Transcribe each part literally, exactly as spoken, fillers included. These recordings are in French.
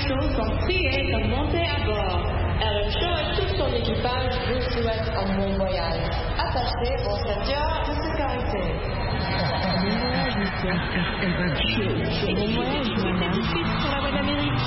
Show sont priés de monter à bord. R M Show et tout son équipage vous souhaitent un bon voyage. Attachez vos ceintures de sécurité. Bon voyage, monsieur. R M Show. Bon voyage, madame. Tout de suite sur la voie d'Amérique.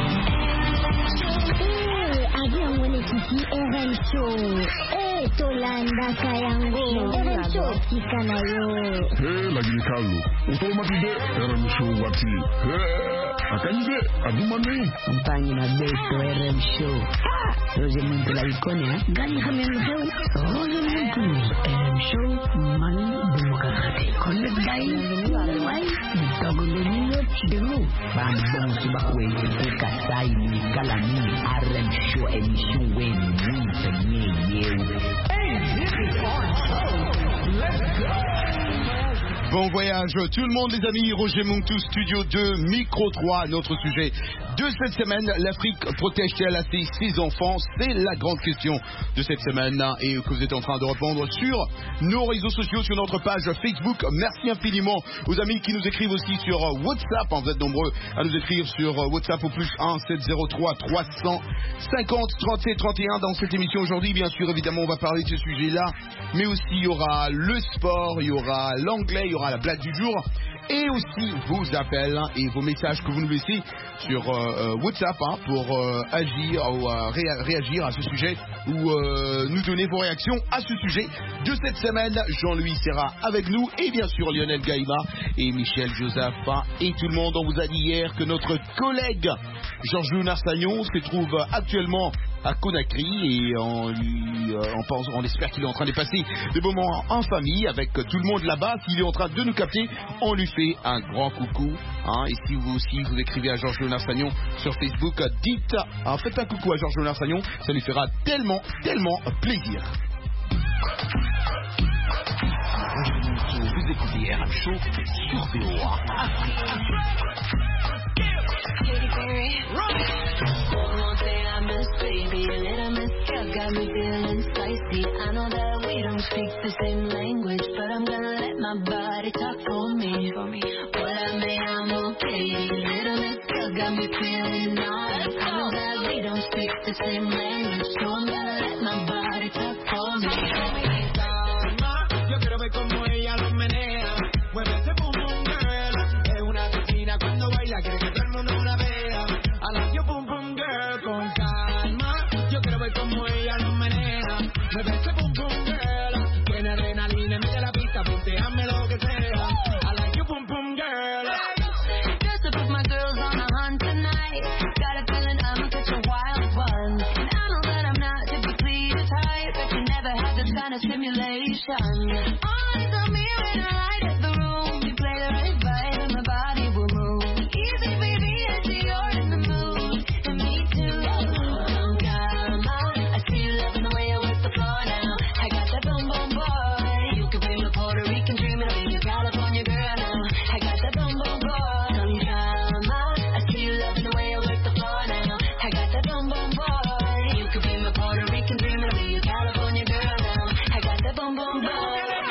Eh, avion mon équipe R M Show. Eh, Tolanda Kayango. R M Show, Kikanayo. Eh, lagi Carlo. Automatide R M Show wati. Eh, akanyide adumani. Mpanyi na beto R M Show. Ah, Roger Muntu la ikone ha. Gani kame mheu. Roger Muntu. R M Show mani demokrati. Kolet gai. Wai. Mitogo lenyo chidemu. Bambong subakwe. Eka sai ni kalami. R M Show emission wen. Muntu nye yew. Hey, this is our show. Let's go. Bon voyage tout le monde les amis, Roger Muntu, Studio deux, Micro trois, notre sujet de cette semaine, l'Afrique protège-t-elle assez ses enfants? C'est la grande question de cette semaine et que vous êtes en train de répondre sur nos réseaux sociaux, sur notre page Facebook. Merci infiniment aux amis qui nous écrivent aussi sur WhatsApp, vous êtes nombreux à nous écrire sur WhatsApp au plus un sept zéro trois trois cent cinquante trente-sept trente et un dans cette émission aujourd'hui. Bien sûr, évidemment, on va parler de ce sujet-là, mais aussi il y aura le sport, il y aura l'anglais, il y aura la blague du jour et aussi vos appels et vos messages que vous nous laissez sur euh, WhatsApp hein, pour euh, agir ou euh, ré- réagir à ce sujet ou euh, nous donner vos réactions à ce sujet de cette semaine. Jean-Louis Serra avec nous et bien sûr Lionel Gaïma et Michel Joseph et tout le monde. On vous a dit hier que notre collègue Georges Lounard-Sagnon se trouve actuellement à Conakry et on, lui, euh, on, pense, on espère qu'il est en train de passer des moments en famille avec tout le monde là-bas. S'il est en train de nous capter, on lui fait un grand coucou hein. Et si vous aussi vous écrivez à Georges Lounard-Sagnon sur Facebook, dites hein, faites un coucou à Georges Lounard-Sagnon, ça lui fera tellement tellement plaisir. Vous écoutez R M Show sur V O A. Baby, a little miss girl got me feeling spicy. I know that we don't speak the same language, but I'm gonna let my body talk for me. Pórame, I'm okay. Little miss girl got me feeling nice. I know that we don't speak the same language, so I'm gonna let my body talk for me. Yo quiero ver cómo ella lo menea. Mueve ese boom boom girl. Es una asesina cuando baila, quiere que todo el mundo la vea. I like your boom boom girl con calma. Yo quiero ver cómo ella lo menea. Mueve ese boom boom girl. Tiene adrenalina en medio de la pista, punteame lo que sea. I like your boom boom girl. Just to put my girls on a hunt tonight. Got a feeling I'ma catch a wild one. And I know that I'm not typically the type, but you never had this kind of stimulation. Eyes on me when I light up the room. You play the right vibe and my body will move. Easy baby, I see you're in the mood. And me too. Oh, calma. I see you loving the way I work the floor now. I got that boom boom boy. You could be my Puerto Rican dream and I'll be your California girl now. I got that boom boom boy. Some drama. I see you loving the way I work the floor now. I got that boom boom boy. You could be my Puerto Rican dream and I'll be your California girl now. I got that boom boom boy.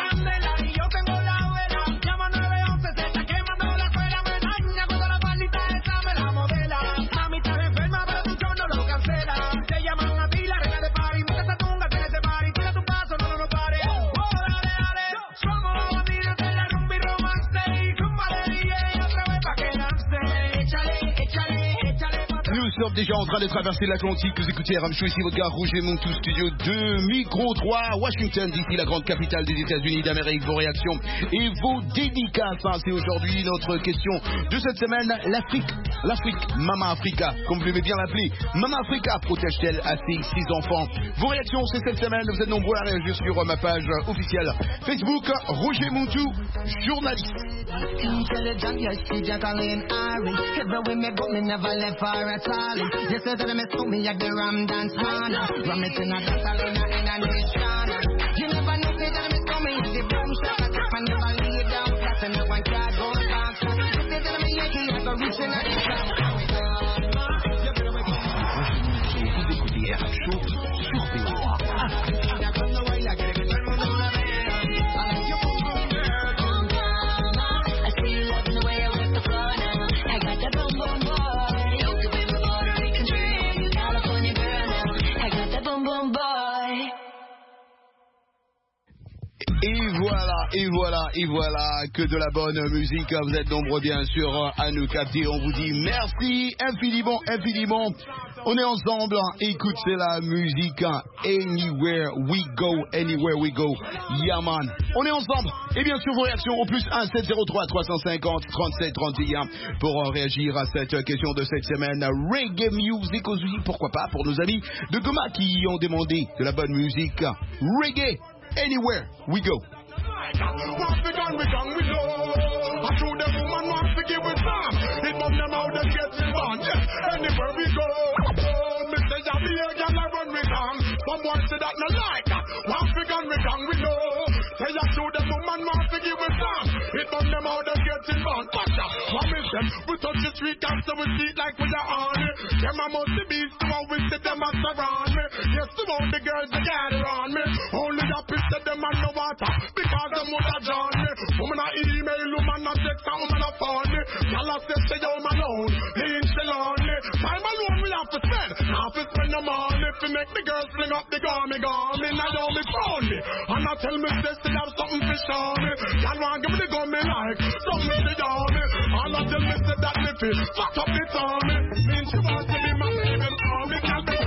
Nous sommes déjà en train de traverser l'Atlantique. Vous écoutez R M Show, ici votre gars Roger Muntu, Studio deux, Micro trois, Washington, d'ici la grande capitale des États-Unis d'Amérique. Vos réactions et vos dédicaces. Hein, c'est aujourd'hui notre question de cette semaine. L'Afrique, l'Afrique, Mama Africa, comme vous l'aimez bien l'appeler. Mama Africa protège-t-elle assez ses enfants? Vos réactions, c'est cette semaine. Vous êtes nombreux à réagir sur ma page officielle Facebook, Roger Muntu, journaliste. This is the miss me at the Ram Dance Man. Ram it in a dance arena in a nation. You never know say that miss me at the boom shop. I tip and never lay down flat and no one can go back. This is the me Yankee I go reaching at the top. Vous écoutez R M Show sur V O A. I see you loving the way I work the floor now. I got that boom boom boy. You could be my boy. voilà, et voilà, et voilà, que de la bonne musique. Vous êtes nombreux bien sûr à nous capter. On vous dit merci infiniment, infiniment. On est ensemble. Écoute, c'est la musique. Anywhere we go, anywhere we go. Yaman. On est ensemble. Et bien sûr, vos réactions au plus un sept zéro trois trois cent cinquante trente-sept trente et un pour euh, réagir à cette question de cette semaine. Reggae music aussi, pourquoi pas, pour nos amis de Goma qui ont demandé de la bonne musique. Reggae, anywhere we go. Anywhere we go, me say ya be a gyal a run with them. Someone say that no like. One fi gun with gang we know. Say ya show them woman want to give us some. It burn them out and getting bound. Watcha, what me say? We touch the street and so we see it like we are on it. Them a must be beast, so we see them a surround me. Yes, some of the girls they gather on me. Only the pissed them and no water because them would have drawn me. Woman a email, woman a text, and woman a phone me. Y'all a say say yo man alone, lean still on me. Time alone we have to spend, half to spend the money to make the girls fling up the gummy gummy. Now you me phone me, and I tell me this they have something to show me. Y'all want give me the gummy like something to show me. All of them me say that me feel fat up the tummy. Mean she want to be my baby, all me can be.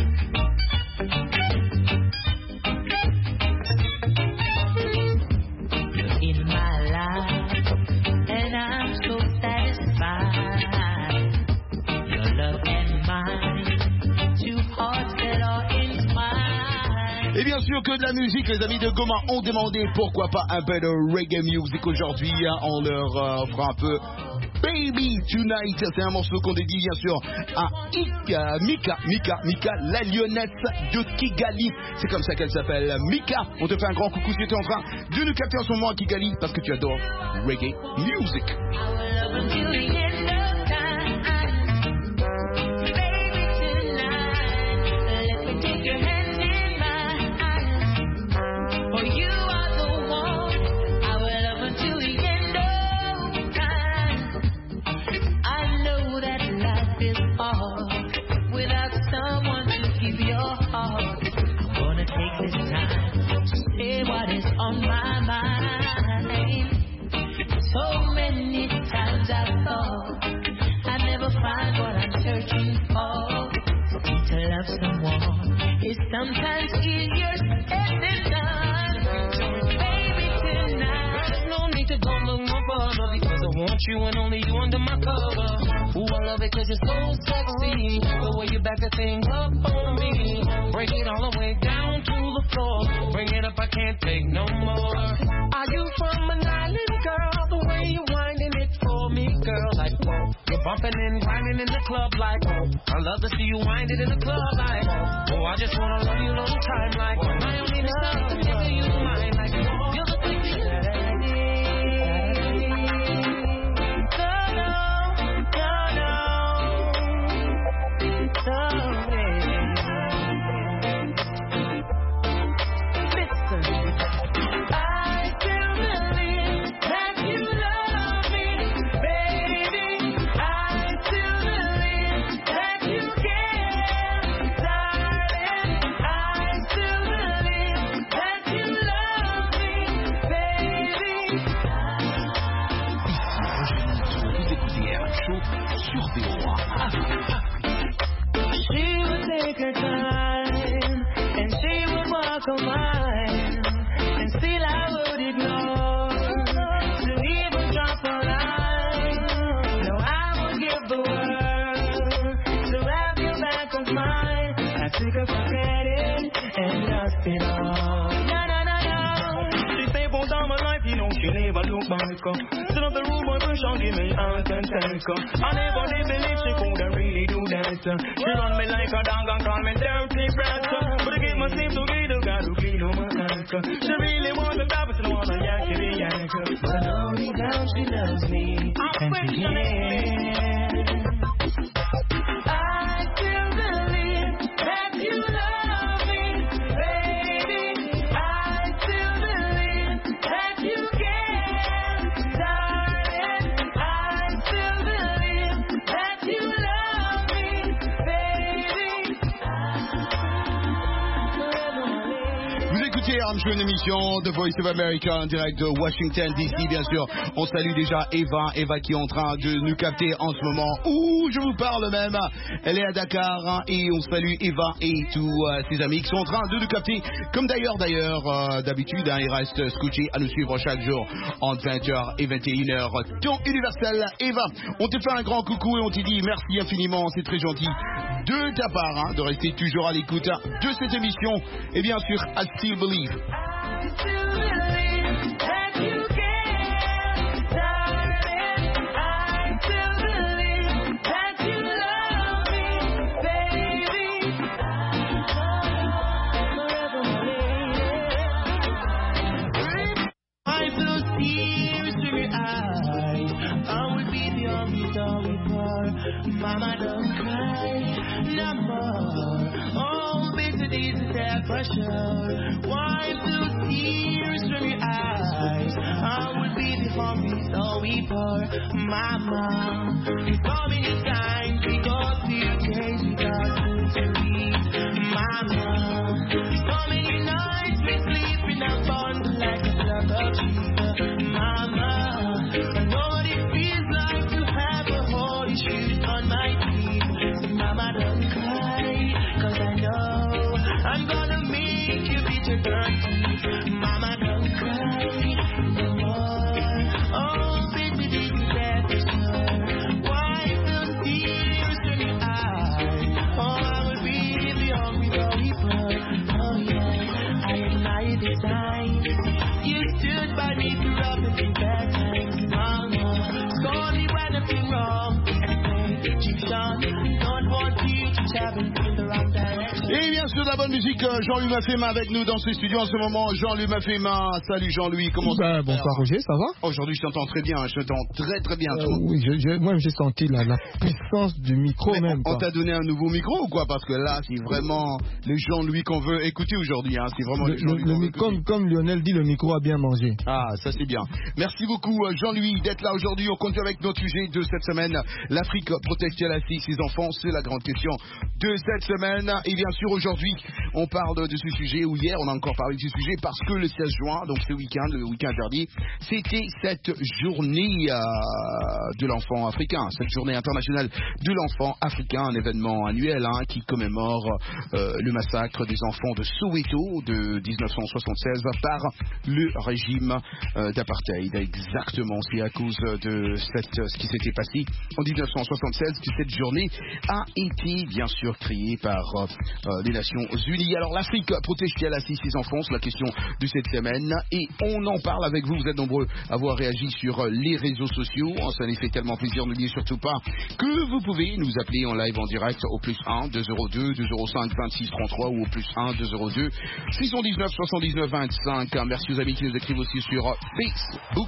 In my life, and I'm so satisfied. Your love and mine, two hearts that are entwined. Et bien sûr que de la musique, les amis de Goma ont demandé pourquoi pas un peu de reggae music aujourd'hui. On leur euh, fera un peu Baby Tonight. C'est un morceau qu'on dédie bien sûr à Ika, Mika, Mika, Mika, la lyonnaise de Kigali. C'est comme ça qu'elle s'appelle, Mika. On te fait un grand coucou si tu es en train de nous capter en ce moment à Kigali parce que tu adores reggae music. On my mind, so many times I thought I'd never find what I'm searching for. To love someone is sometimes easier said than done. Baby, tonight, no need to go look no further because I want you and only you under my cover. Ooh, I love it 'cause you're so sexy. The way you back the thing up on me, break it all the way down to the floor. Bring it up, I can't take no more. Are you from an island, girl? The way you winding it for me, girl, like whoa. You're bumping and grinding in the club, like whoa. I love to see you wind it in the club, like oh, I just wanna love you long time, like I don't need to stop to make you mine, like you're the thing that I need. Still up the room, boy, push on, give me heart and take her. I never did believe she could really do that. She run me like a dog and call me dirty brat. But I get my sleep together, got to clean on my back. She really wants to stop, but she don't want to yak it, yak it. But I know deep down she loves me. And she cares. I still believe that you love me, baby. I still believe that you care. R M Show, une émission de Voice of America en direct de Washington D C, bien sûr. On salue déjà Eva, Eva qui est en train de nous capter en ce moment où je vous parle même. Elle est à Dakar hein, et on salue Eva et tous euh, ses amis qui sont en train de nous capter. Comme d'ailleurs, d'ailleurs, euh, d'habitude, hein, ils restent scotchés à nous suivre chaque jour entre vingt heures et vingt et une heures. Temps universel, Eva, on te fait un grand coucou et on te dit merci infiniment, c'est très gentil de ta part hein, de rester toujours à l'écoute de cette émission. Et bien sûr, I Still Believe. I still believe that you care, darling. I still believe that you love me, baby. I feel tears in your eyes. I will be the only dog for Mama, don't cry no more. Oh, baby, this is that pressure. Wipe those tears from your eyes. I will be the homie, so we pour Mama. It's coming in time, we go feel crazy, got to leave Mama. It's coming in night, we sleep in a bundle like a block of cheese. Mama, I know what it feels like to have a holy shoes on my feet. Mama, don't cry, cause I know I'm gonna make you beat your dirty. Mama, don't cry no more. Oh, baby, this is that for sure. Wipe those tears from your eyes. Oh, I will be the only reaper. Oh, yeah, I admire the signs. You stood by me through rough and through bad times. Mama, scold me when I've been wrong. And say, Egyptian, don't want you to travel in the wrong direction. Et bien sûr, de la bonne musique, Jean-Louis Mafféma avec nous dans ce studio en ce moment. Jean-Louis Mafféma, salut Jean-Louis, comment ça va? Bonsoir Roger, ça va? Aujourd'hui, je t'entends très bien, je t'entends très très bien. Euh, oui, je, je, moi j'ai senti la, la puissance du micro. Mais même. On, on t'a donné un nouveau micro ou quoi? Parce que là, c'est vraiment le Jean-Louis qu'on veut écouter aujourd'hui. Hein. C'est vraiment le, le Jean-Louis le, qu'on le, veut comme, comme Lionel dit, le micro a bien mangé. Ah, ça c'est bien. Merci beaucoup Jean-Louis d'être là aujourd'hui. On continue avec notre sujet de cette semaine. L'Afrique protège-t-elle assez ses enfants? C'est la grande question de cette semaine. Et bien sûr, aujourd'hui, on parle de ce sujet, ou hier, on a encore parlé de ce sujet, parce que le seize juin, donc ce week-end, le week-end dernier, c'était cette journée euh, de l'enfant africain, cette journée internationale de l'enfant africain, un événement annuel hein, qui commémore euh, le massacre des enfants de Soweto de dix-neuf cent soixante-seize par le régime euh, d'apartheid. Exactement, c'est à cause de cette, ce qui s'était passé en dix-neuf cent soixante-seize que cette journée a été bien sûr créée par euh, les Nations Unies. Alors l'Afrique protège-t-elle assez ses enfants? C'est la question de cette semaine et on en parle avec vous. Vous êtes nombreux à avoir réagi sur les réseaux sociaux. Ça nous fait tellement plaisir. N'oubliez surtout pas que vous pouvez nous appeler en live en direct au plus un deux zéro deux deux zéro cinq vingt-six trente-trois ou au plus un deux zéro deux six cent dix-neuf soixante-dix-neuf vingt-cinq. Merci aux amis qui nous écrivent aussi sur Facebook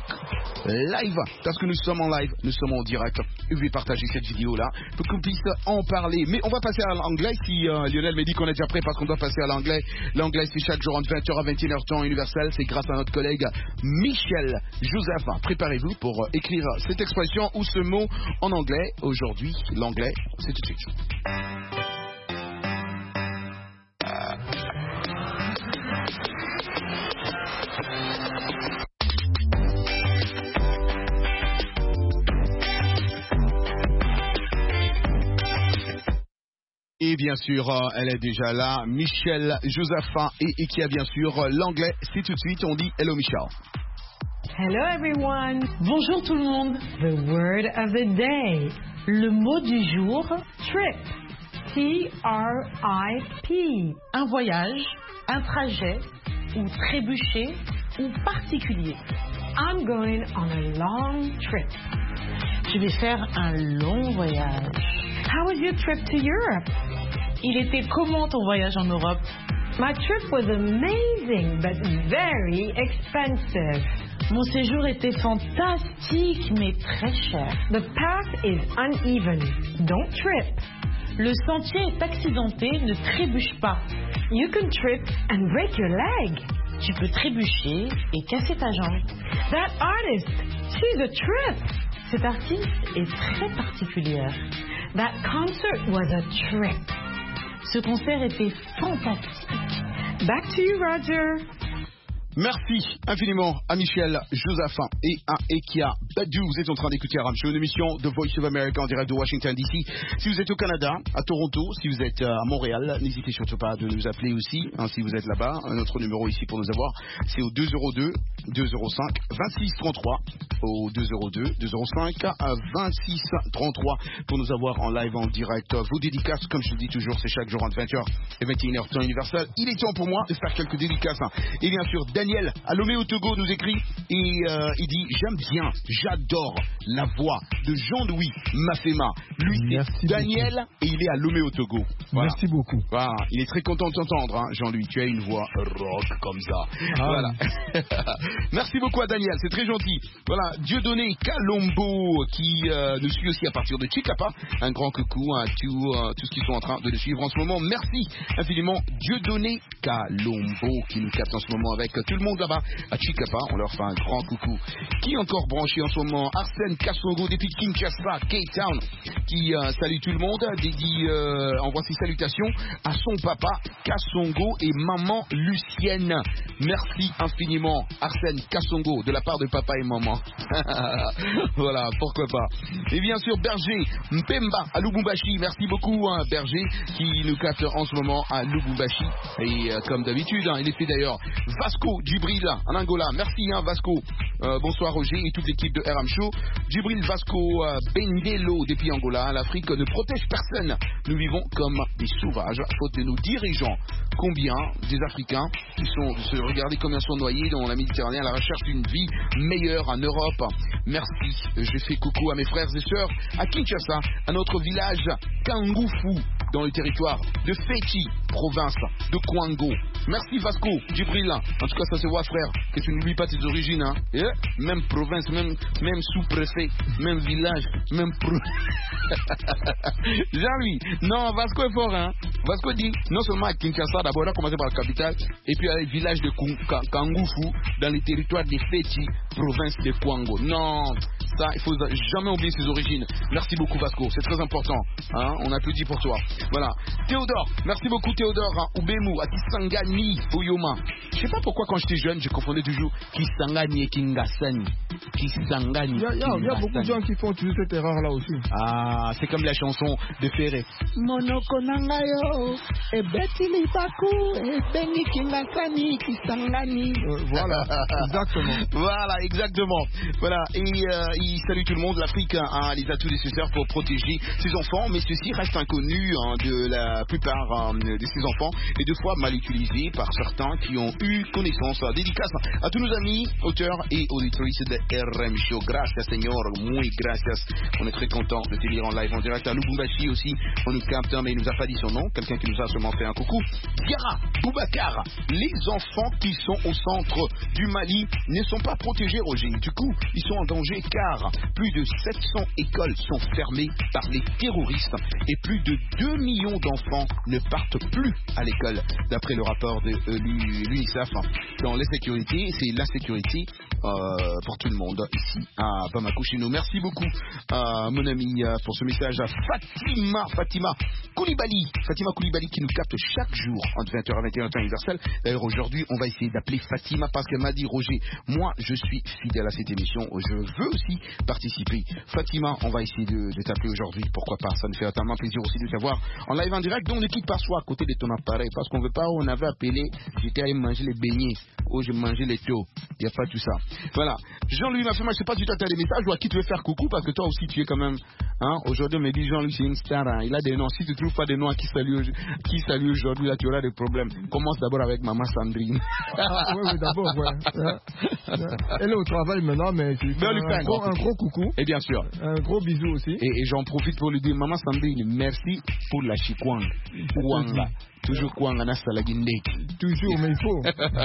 Live parce que nous sommes en live, nous sommes en direct. Et vous pouvez partager cette vidéo là pour qu'on puisse en parler. Mais on va passer à l'anglais si euh, Lionel m'a dit qu'on est déjà prêt parce qu'on doit passer à l'anglais. L'anglais c'est chaque jour entre vingt heures à vingt et une heures temps universel. C'est grâce à notre collègue Michel Joseph. Préparez-vous pour euh, écrire cette expression ou ce mot en anglais. Aujourd'hui, l'anglais, c'est tout de suite. Et bien sûr, euh, elle est déjà là, Michel Josephin, et, et qui a bien sûr euh, l'anglais. C'est tout de suite, on dit hello Michel. Hello everyone. Bonjour tout le monde. The word of the day. Le mot du jour, trip. T R I P. Un voyage, un trajet, ou trébucher, ou particulier. I'm going on a long trip. Je vais faire un long voyage. How was your trip to Europe? Il était comment ton voyage en Europe? My trip was amazing, but very expensive. Mon séjour était fantastique, mais très cher. The path is uneven. Don't trip. Le sentier est accidenté, ne trébuche pas. You can trip and break your leg. Tu peux trébucher et casser ta jambe. That artist, she's a trip. Cet artiste est très particulière. That concert was a trip. Ce concert était fantastique. Back to you, Roger. Merci infiniment à Michel, Josaphin et à Ekia Badou. Vous êtes en train d'écouter Aram Show, une émission de Voice of America en direct de Washington D C. Si vous êtes au Canada, à Toronto, si vous êtes à Montréal, n'hésitez surtout pas de nous appeler aussi, hein, si vous êtes là-bas. Notre numéro ici pour nous avoir, c'est au deux zéro deux, deux zéro cinq, vingt-six trente-trois, au deux zéro deux, deux zéro cinq, vingt-six trente-trois pour nous avoir en live, en direct. Vos dédicaces, comme je le dis toujours, c'est chaque jour entre vingt heures et vingt et une heures temps universel. Il est temps pour moi de faire quelques dédicaces. Hein. Et bien sûr, Daniel, à Lomé au Togo, nous écrit et euh, il dit « J'aime bien, j'adore la voix de Jean-Louis Mafema. » Lui, c'est Daniel beaucoup. Et il est à Lomé au Togo. Voilà. Merci beaucoup. Voilà. Il est très content de t'entendre, hein, Jean-Louis. Tu as une voix rock comme ça. Ah. Voilà. Merci beaucoup à Daniel, c'est très gentil. Voilà, Dieudonné Calombo qui euh, nous suit aussi à partir de Chicapa. Un grand coucou à tous, euh, tous ceux qui sont en train de le suivre en ce moment. Merci infiniment Dieudonné Calombo qui nous capte en ce moment avec tout le monde là-bas à Chicapa. On leur fait un grand coucou. Qui est encore branché en ce moment? Arsène Kassongo depuis Kinshasa, Cape Town, qui euh, salue tout le monde. Dédie euh, envoie ses salutations à son papa Kassongo et maman Lucienne. Merci infiniment Arsène Kassongo de la part de papa et maman. Voilà, pourquoi pas. Et bien sûr Berger Mpemba à Lubumbashi. Merci beaucoup hein, Berger qui nous capte en ce moment à Lubumbashi. Et euh, comme d'habitude, hein, il est fait d'ailleurs Vasco Djibril en Angola. Merci hein, Vasco. Euh, bonsoir Roger et toute l'équipe de R M Show. Djibril Vasco euh, Bendelo depuis Angola. L'Afrique ne protège personne. Nous vivons comme des sauvages, faute de nos dirigeants. Combien des Africains qui sont, se regardez combien sont noyés dans la Méditerranée à la recherche d'une vie meilleure en Europe. Merci. Je fais coucou à mes frères et sœurs à Kinshasa, à notre village Kangoufou, dans le territoire de Feti, province de Kwango. Merci Vasco, Djibril. En tout cas, ça se voit, frère, que tu n'oublies pas tes origines. Hein. Et même province, même, même sous-préfet, même village, même pro... Jean-Louis, non, Vasco est fort. Hein. Vasco dit, non seulement à Kinshasa, d'abord, on a commencé par la capitale, et puis à le village de Kangoufou, dans le territoire de Feti, province de Kwango. Non, ça, il faut jamais oublier ses origines. Merci beaucoup, Vasco, c'est très important. Hein. On applaudit pour toi. Voilà. Théodore, merci beaucoup, Théodore. Hein. Ubemu, à Kisangani, Oyoma. Je sais pas pourquoi, quand j'étais jeune, je confondais toujours Kisangani et Kingasani. Kisangani. Il y a, y a, y a beaucoup de gens qui font toujours cette erreur-là aussi. Ah, c'est comme la chanson de Ferré. Monoko nangayo, e beti lipaku, e beni kingasani, Kisangani. Euh, voilà, exactement. Voilà, exactement. Voilà, et euh, il salue tout le monde. L'Afrique a les atouts nécessaires pour protéger ses enfants, mais ceci reste inconnu hein, de la plupart hein, de ses enfants et deux fois mal utilisés par certains qui ont eu connaissance. Dédicace à tous nos amis, auteurs et auditrices de R M Show. Gracias, señor. Muy gracias. On est très content de te lire en live en direct à Lubumbashi aussi. On nous capte, mais il nous a pas dit son nom. Quelqu'un qui nous a seulement fait un coucou. Diara Boubacar. Les enfants qui sont au centre du Mali ne sont pas protégés, Roger. Du coup, ils sont en danger car plus de sept cents écoles sont fermées par les terroristes et plus de deux millions d'enfants ne partent plus à l'école. D'après le rapport de euh, l'UNICEF, dans les sécurités, c'est la sécurité euh, pour tout le monde ici à Bamako chez nous. Merci beaucoup euh, mon ami euh, pour ce message à Fatima Fatima Koulibaly Fatima Koulibaly qui nous capte chaque jour entre vingt heures et vingt et une heures temps universel. D'ailleurs aujourd'hui on va essayer d'appeler Fatima parce qu'elle m'a dit Roger, moi je suis fidèle à cette émission, je veux aussi participer. Fatima, on va essayer de, de t'appeler aujourd'hui, pourquoi pas, ça nous fait tellement plaisir aussi de t'avoir en live en direct. Donc ne quitte pas soi à côté de ton appareil parce qu'on veut pas, on avait appelé, j'étais allé manger les beignets, oh je mangeais les taux, il n'y a pas tout ça. Voilà, Jean-Louis m'a fait, moi je sais pas si tu as des messages ou à qui tu veux faire coucou parce que toi aussi tu es quand même, hein, aujourd'hui on me dit Jean-Louis c'est une star, hein, il a des noms, si tu trouves pas des noms à qui saluer, qui salue aujourd'hui là tu auras des problèmes. Commence d'abord avec maman Sandrine. Ah, oui, oui, d'abord, ouais. Elle est au travail maintenant, mais tu fais un, un, un, gros, un gros coucou. Et bien sûr. Un gros bisou aussi. Et, et j'en profite pour lui dire, maman Sandrine, merci pour la chikwang. Kwang là. Toujours Kwang à Nasalagindek. Toujours, mais il faut.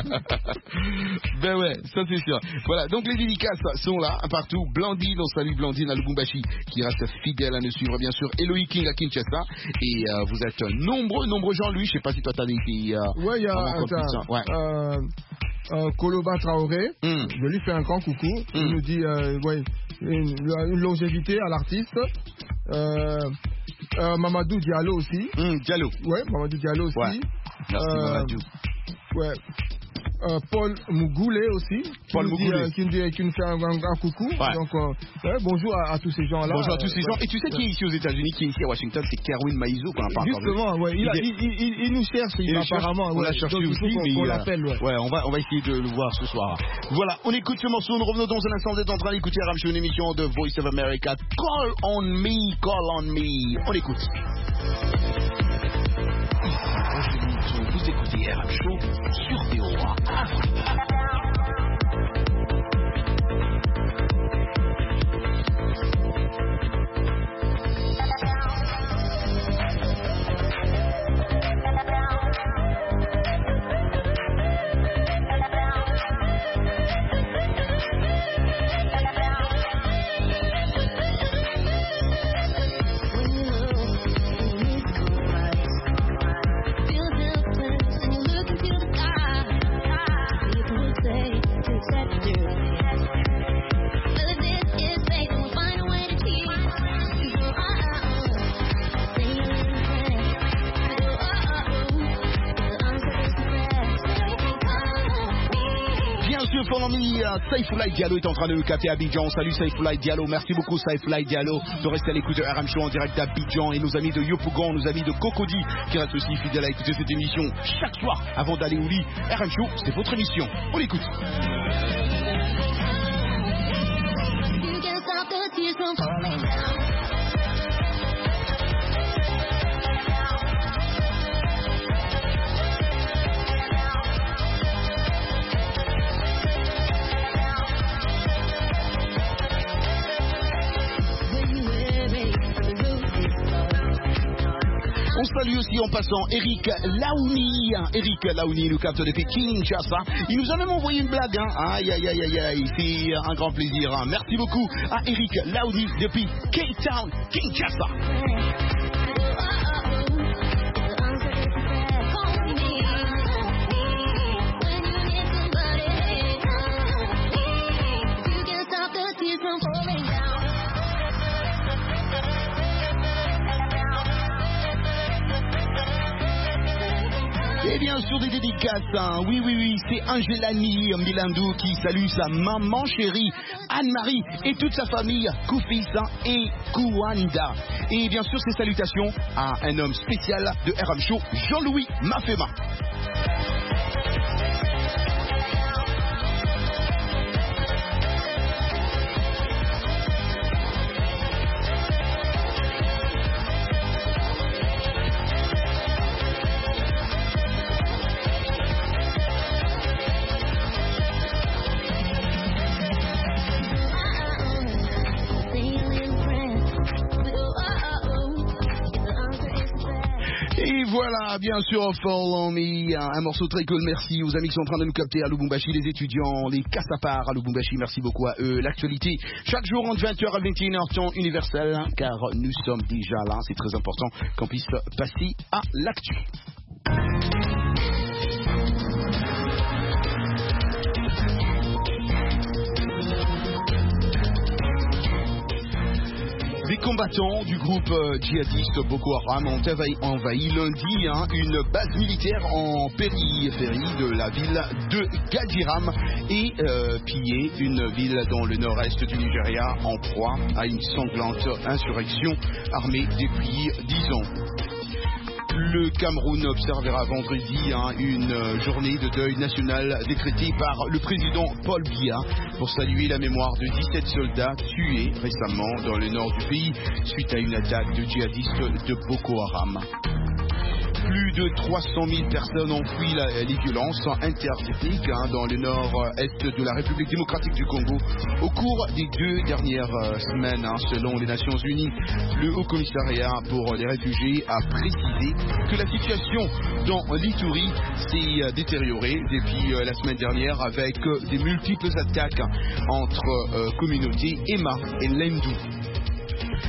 Ben ouais, ça c'est sûr. Voilà, donc les dédicaces sont là, partout. Blandine, on salue Blandine à Lubumbashi, qui reste fidèle à nous suivre, bien sûr. Eloï King à Kinshasa. Et euh, vous êtes nombreux, nombreux gens. Lui, je sais pas si toi t'as des filles. Euh, ouais, il y a un. Ouais. Euh, euh, Koloba Traoré. Mm. Je lui fais un grand coucou. Mm. Il nous dit, euh, ouais, une, une longévité à l'artiste. Euh, euh, Mamadou Diallo aussi. Mm, Diallo. Ouais, Mamadou Diallo aussi. Ouais. Merci, euh, Mamadou. Ouais. Euh, Paul Mougoulé aussi. Paul qui nous dit, Mougoulé. euh, qui, nous dit- qui nous fait un, un- un coucou. Ouais. Donc, euh, ouais, bonjour à, à tous ces gens-là. Bonjour à tous ces Euh, gens. ouais. Et tu sais qui est ici aux États-Unis, qui est ici à Washington, c'est Kerwin Maïzo qu'on n'a pas encore vu. Justement, ouais, il, a- Il est- il, il, il, il nous cherche, il, Il le cherche. apparemment. On ouais. l'a cherché Donc, il aussi, faut qu'on- mais qu'on euh, l'appelle. Ouais. ouais, on va, on va essayer de le voir ce soir. Voilà, on écoute ce morceau, nous revenons dans un instant. Vous êtes en train d'écouter R M Show, une émission de Voice of America. Call on me, call on me. On écoute. Vous écoutez R M Show sur V O A Afrique. Bien sûr, mon ami euh, Saïfoulaï Diallo est en train de nous capter à Abidjan. Salut Saïfoulaï Diallo, merci beaucoup Saïfoulaï Diallo de rester à l'écoute de R M Show en direct d'Abidjan, et nos amis de Yopougon, nos amis de Cocody qui restent aussi fidèles à écouter cette émission chaque soir avant d'aller au lit. R M Show, c'est votre émission. On l'écoute. You can stop the tears from falling down. On salue aussi en passant Eric Laouni. Eric Laouni nous capte depuis Kinshasa. Il nous a même envoyé une blague. Hein. Aïe, aïe, aïe, aïe, aïe. C'est un grand plaisir. Hein. Merci beaucoup à Eric Laouni depuis Cape Town, Kinshasa. Et bien sûr des dédicaces, hein. Oui, oui, oui, c'est Angelani Milandou qui salue sa maman chérie Anne-Marie et toute sa famille, Koufissa et Kouanda. Et bien sûr, ces salutations à un homme spécial de R M Show, Jean-Louis Mafema. Et voilà, bien sûr, Follow Me, un morceau très cool. Merci aux amis qui sont en train de nous capter à Lubumbashi, les étudiants, les Kassapars à Lubumbashi. Merci beaucoup à eux. L'actualité, chaque jour entre vingt heures à vingt et une heures, temps universel, hein, car nous sommes déjà là. C'est très important qu'on puisse passer à l'actu. Des combattants du groupe euh, djihadiste Boko Haram ont envahi, envahi lundi hein, une base militaire en périphérie de la ville de Gadiram et euh, pillé une ville dans le nord-est du Nigeria en proie à une sanglante insurrection armée depuis dix ans. Le Cameroun observera vendredi hein, une euh, journée de deuil national décrétée par le président Paul Biya pour saluer la mémoire de dix-sept soldats tués récemment dans le nord du pays suite à une attaque de djihadistes de Boko Haram. Plus de trois cent mille personnes ont fui la, les violences interethniques hein, dans le nord-est de la République démocratique du Congo au cours des deux dernières euh, semaines. Hein, selon les Nations Unies, le Haut Commissariat pour les réfugiés a précisé que la situation dans l'Ituri s'est euh, détériorée depuis euh, la semaine dernière avec euh, des multiples attaques entre euh, communautés Emma et Lendu.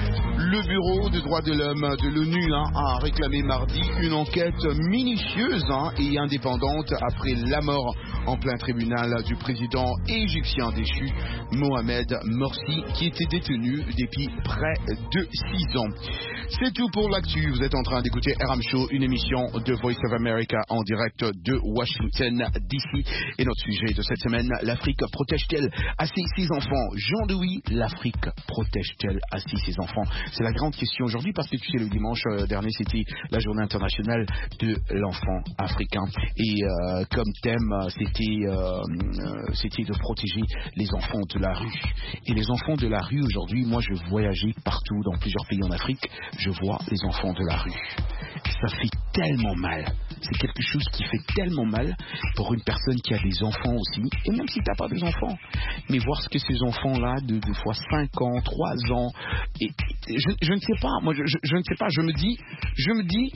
Le Bureau des droits de l'homme de l'ONU hein, a réclamé mardi une enquête minutieuse hein, et indépendante après la mort en plein tribunal du président égyptien déchu Mohamed Morsi qui était détenu depuis près de six ans. C'est tout pour l'actu. Vous êtes en train d'écouter R M Show, une émission de Voice of America en direct de Washington D C. Et notre sujet de cette semaine, l'Afrique protège-t-elle assez ses enfants? Jean-Louis, l'Afrique protège-t-elle assez ses enfants? C'est la grande question aujourd'hui parce que tu sais, le dimanche dernier, c'était la journée internationale de l'enfant africain. Et euh, comme thème, c'était, euh, c'était de protéger les enfants de la rue. Et les enfants de la rue aujourd'hui, moi je voyageais partout dans plusieurs pays en Afrique, je vois les enfants de la rue. Et ça fait tellement mal. C'est quelque chose qui fait tellement mal pour une personne qui a des enfants aussi, et même si tu n'as pas des enfants. Mais voir ce que ces enfants-là, de, de fois cinq ans, trois ans, et, et je, je ne sais pas, moi je, je, je ne sais pas, je me dis, je me dis,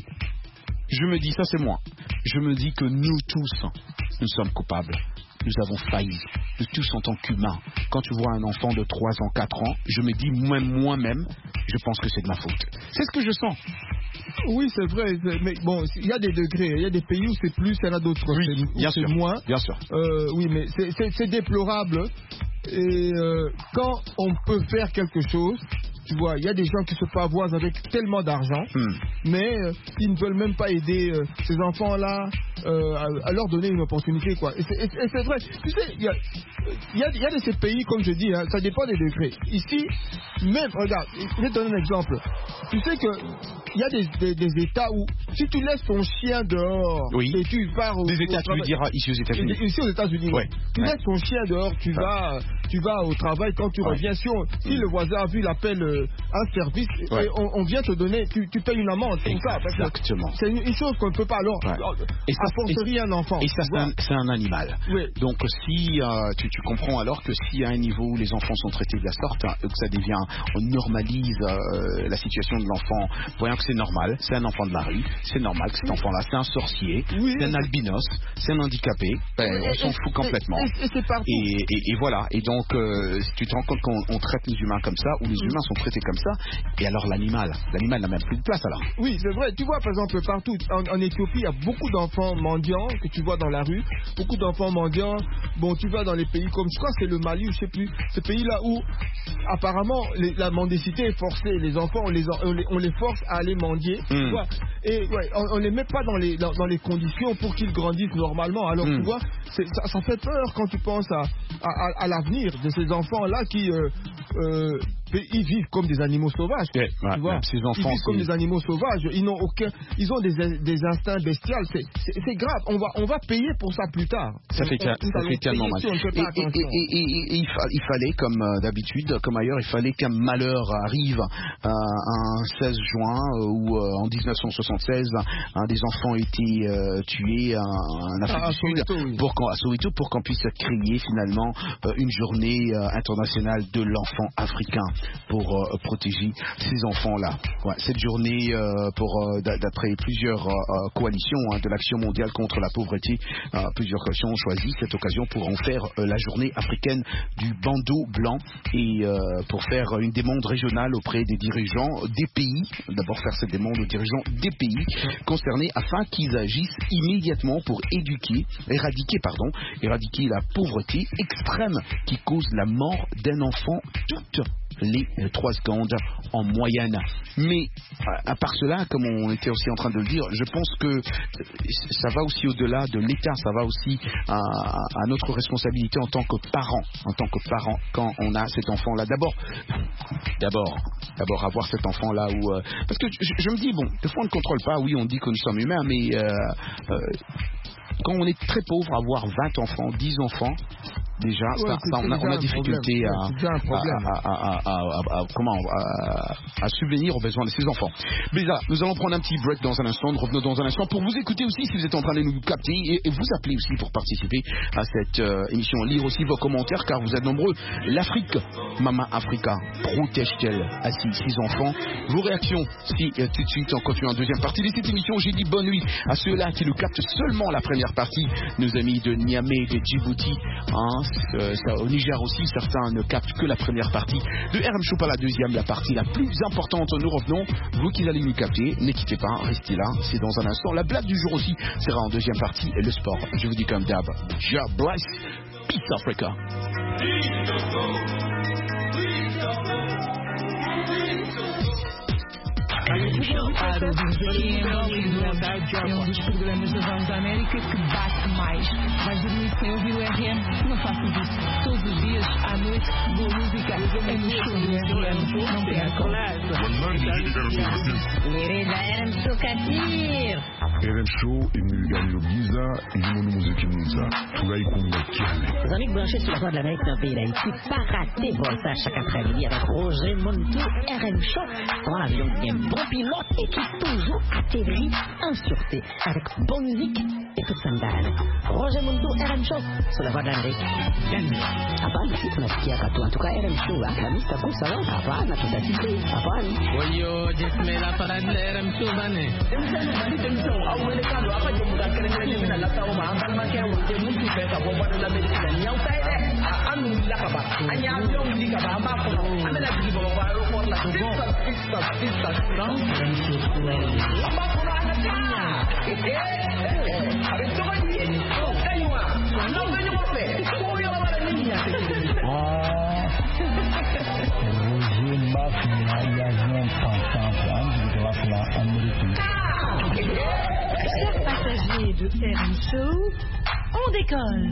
je me dis, ça c'est moi, je me dis que nous tous, nous sommes coupables. Nous avons failli, nous tous en tant qu'humains. Quand tu vois un enfant de trois ans, quatre ans, je me dis moi-même, moi-même, je pense que c'est de ma faute. C'est ce que je sens. Oui, c'est vrai, mais bon, il y a des degrés, il y a des pays où c'est plus, il y en a d'autres où oui, c'est, où c'est moins. Bien sûr. Euh, oui, mais c'est, c'est, c'est déplorable. Et euh, quand on peut faire quelque chose, tu vois, il y a des gens qui se pavoisent avec tellement d'argent, hmm. mais euh, ils ne veulent même pas aider euh, ces enfants-là euh, à, à leur donner une opportunité, quoi. Et c'est, et, et c'est vrai, tu sais, il y a, y, a, y a de ces pays, comme je dis, hein, ça dépend des degrés. Ici, même, regarde, je vais te donner un exemple. Tu sais que il y a des, des, des États où, si tu laisses ton chien dehors, oui. et tu pars au... Des États, tu veux dire ici aux États-Unis. Ici aux États-Unis, ouais. Tu ouais. laisses ton chien dehors, tu ouais. vas... Tu vas au travail, quand tu ouais. reviens, si, on, si le voisin a vu l'appel euh, un service, ouais. et on, on vient te donner, tu, tu payes une amende pour ça. Exactement. C'est une, une chose qu'on ne peut pas alors. Ouais. Et ça forcerie un enfant. Et ça, c'est un, c'est un animal. Oui. Donc, si euh, tu, tu comprends alors que si à un niveau où les enfants sont traités de la sorte, hein, que ça devient, on normalise euh, la situation de l'enfant, voyant que c'est normal, c'est un enfant de la rue, c'est normal que cet enfant-là, c'est un sorcier, oui. c'est un albinos, c'est un handicapé, ben, on s'en fout complètement. Et, et c'est partout. Et, et, et voilà. Et donc, euh, tu te rends compte qu'on on traite les humains comme ça, ou les humains sont traités comme ça, et alors l'animal, l'animal n'a même plus de place alors. Oui, c'est vrai. Tu vois, par exemple, partout, en, en Éthiopie, il y a beaucoup d'enfants mendiants que tu vois dans la rue, beaucoup d'enfants mendiants. Bon, tu vas dans les pays comme, je crois que c'est le Mali, je sais plus, ce pays-là où, apparemment, les, la mendicité est forcée. Les enfants, on les, on les, on les force à aller mendier, mm. tu vois. Et ouais, on, on les met pas dans les, dans, dans les conditions pour qu'ils grandissent normalement. Alors, mm. tu vois, c'est, ça, ça fait peur quand tu penses à, à, à, à l'avenir de ces enfants-là qui euh, euh, ils vivent comme des animaux sauvages. Yeah, tu ouais, vois, ces enfants, ils vivent comme des animaux sauvages. Ils n'ont aucun, ils ont des, des instincts bestiaux. C'est, c'est, c'est grave. On va, on va payer pour ça plus tard. Ça fait, on, ça fait tellement mal. Si et, et, et, et, et il, fa, il fallait, comme euh, d'habitude, comme ailleurs, il fallait qu'un malheur arrive euh, un seize juin euh, où euh, en dix-neuf cent soixante-seize, un des enfants été euh, tué en Afrique ah, du Sud, Soweto, oui. pour qu'on, à Soweto, pour qu'on puisse créer finalement euh, une journée euh, internationale de l'enfant africain pour euh, protéger ces enfants-là. Ouais, cette journée, euh, pour euh, d'après plusieurs euh, coalitions hein, de l'Action mondiale contre la pauvreté, euh, plusieurs coalitions ont choisi cette occasion pour en faire euh, la journée africaine du bandeau blanc et euh, pour faire une demande régionale auprès des dirigeants des pays, d'abord faire cette demande aux dirigeants des pays concernés afin qu'ils agissent immédiatement pour éduquer, éradiquer, pardon, éradiquer la pauvreté extrême qui cause la mort d'un enfant toutes les trois secondes en moyenne. Mais à part cela, comme on était aussi en train de le dire, je pense que ça va aussi au-delà de l'État, ça va aussi à, à notre responsabilité en tant que parents, en tant que parents, quand on a cet enfant-là. D'abord, d'abord, d'abord avoir cet enfant-là où, euh, parce que je, je me dis bon, des fois on ne contrôle pas. Oui, on dit que nous sommes humains, mais euh, euh, quand on est très pauvre, avoir vingt enfants, dix enfants, déjà, ouais, ça, ça, on a, on a difficulté à, à, à, à, à, comment, à, à subvenir aux besoins de ces enfants. Mais là, nous allons prendre un petit break dans un instant. Nous revenons dans un instant pour vous écouter aussi si vous êtes en train de nous capter et, et vous appeler aussi pour participer à cette euh, émission. Lire aussi vos commentaires car vous êtes nombreux. L'Afrique, Maman Africa, protège-t-elle à ses, ses enfants? Vos réactions, si euh, tout de suite on continue en deuxième partie de cette émission. J'ai dit bonne nuit à ceux-là qui nous captent seulement la première partie. Nos amis de Niamey, de Djibouti, hein, euh, ça, au Niger aussi, certains ne captent que la première partie de R M Show, pas la deuxième, la partie la plus importante. Nous revenons, vous qui allez nous capter, ne quittez pas, restez là, c'est dans un instant. La blague du jour aussi sera en deuxième partie, et le sport. Je vous dis comme d'hab, Jah bless, peace Africa. É um dos programas da Voz da América que bate mais. Vais dormir sem ouvir o R M? Não faças isso. Todos os dias, à noite, boa música. É no show do R M. Não percam. Lireza R M Show Katir. R M Show imulgani giza ilimono muziki mwiza furahi kumbakiane. Les amis branchés sur la voix de l'Amérique dans le pays d'Haïti, pas rater bon ça chaque après-midi avec Roger Montou, R M Show. Dans l'avion, il y a un bon pilote et qui toujours atterrit en sûreté avec bonne musique et tout ça me donne. Roger Montou, R M Show sur la voix de l'Amérique. Hapana, si tunasikia katu. En tout cas, R M Show, Alhamisi taku sawa. Hapana, tutasiki. Hapana. Oyo, jisme la parade de R M Show bane. Chers passagers de R M Show, on décolle.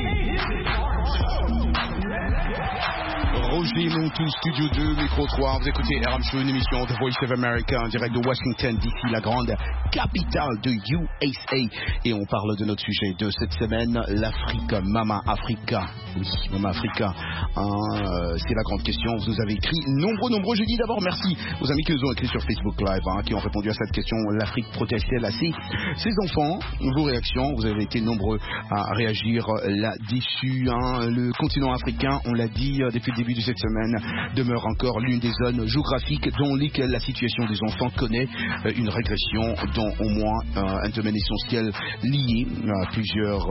Roger Montou, Studio deux, Micro trois, vous écoutez R M Show, une émission de Voice of America en direct de Washington D C, la grande capitale de U S A. Et on parle de notre sujet de cette semaine, l'Afrique, Mama Africa. Oui, Mama Africa, hein, euh, c'est la grande question. Vous nous avez écrit nombreux, nombreux. Je dis d'abord merci aux amis qui nous ont écrit sur Facebook Live, hein, qui ont répondu à cette question. L'Afrique protège-t-elle assez ses enfants? Vos réactions, vous avez été nombreux à réagir là-dessus. Hein. Le continent africain, on l'a dit euh, depuis le début de cette semaine, demeure encore l'une des zones géographiques dans lesquelles la situation des enfants connaît euh, une régression dans au moins euh, un domaine essentiel lié à plusieurs,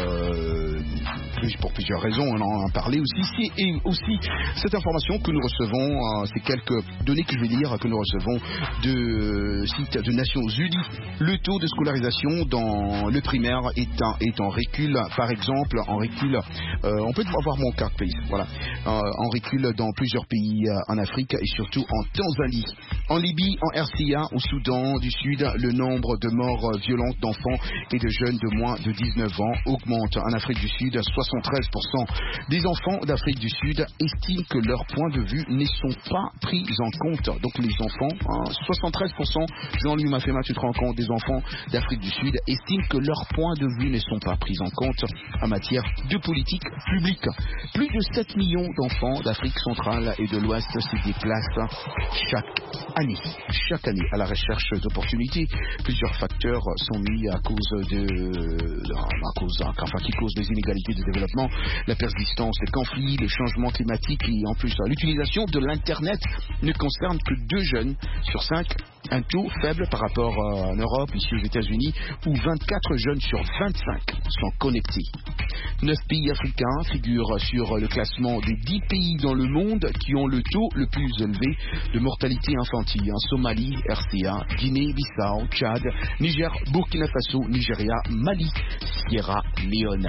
euh, plus, pour plusieurs raisons. On en a parlé aussi. Et aussi cette information que nous recevons, euh, ces quelques données que je vais lire, que nous recevons de euh, sites de Nations Unies. Le taux de scolarisation dans le primaire est en, est en recul. Par exemple, en recul, euh, on peut avoir mon carte, please. Voilà. Euh, en recul dans plusieurs pays euh, en Afrique et surtout en Tanzanie. En Libye, en R C A, au Soudan du Sud, le nombre de morts euh, violentes d'enfants et de jeunes de moins de dix-neuf ans augmente. En Afrique du Sud, soixante-treize pour cent des enfants d'Afrique du Sud estiment que leurs points de vue ne sont pas pris en compte. Donc les enfants, hein, soixante-treize pour cent, Jean-Louis Mafema, tu te rends compte, des enfants d'Afrique du Sud estiment que leurs points de vue ne sont pas pris en compte en matière de politique publique. Plus de sept millions d'enfants d'Afrique centrale et de l'Ouest se déplacent chaque année. Chaque année à la recherche d'opportunités. Plusieurs facteurs sont mis à cause de, à cause, enfin, qui causent des inégalités de développement, la persistance des conflits, les changements climatiques et en plus l'utilisation de l'Internet ne concerne que deux jeunes sur cinq, un taux faible par rapport en Europe, ici aux États-Unis, où vingt-quatre jeunes sur vingt-cinq sont connectés. Neuf pays africains figurent sur le classement des dix pays dans le monde qui ont le taux le plus élevé de mortalité infantile. En Somalie, R C A, Guinée-Bissau, Tchad, Niger, Burkina Faso, Nigeria, Mali, Sierra Leone.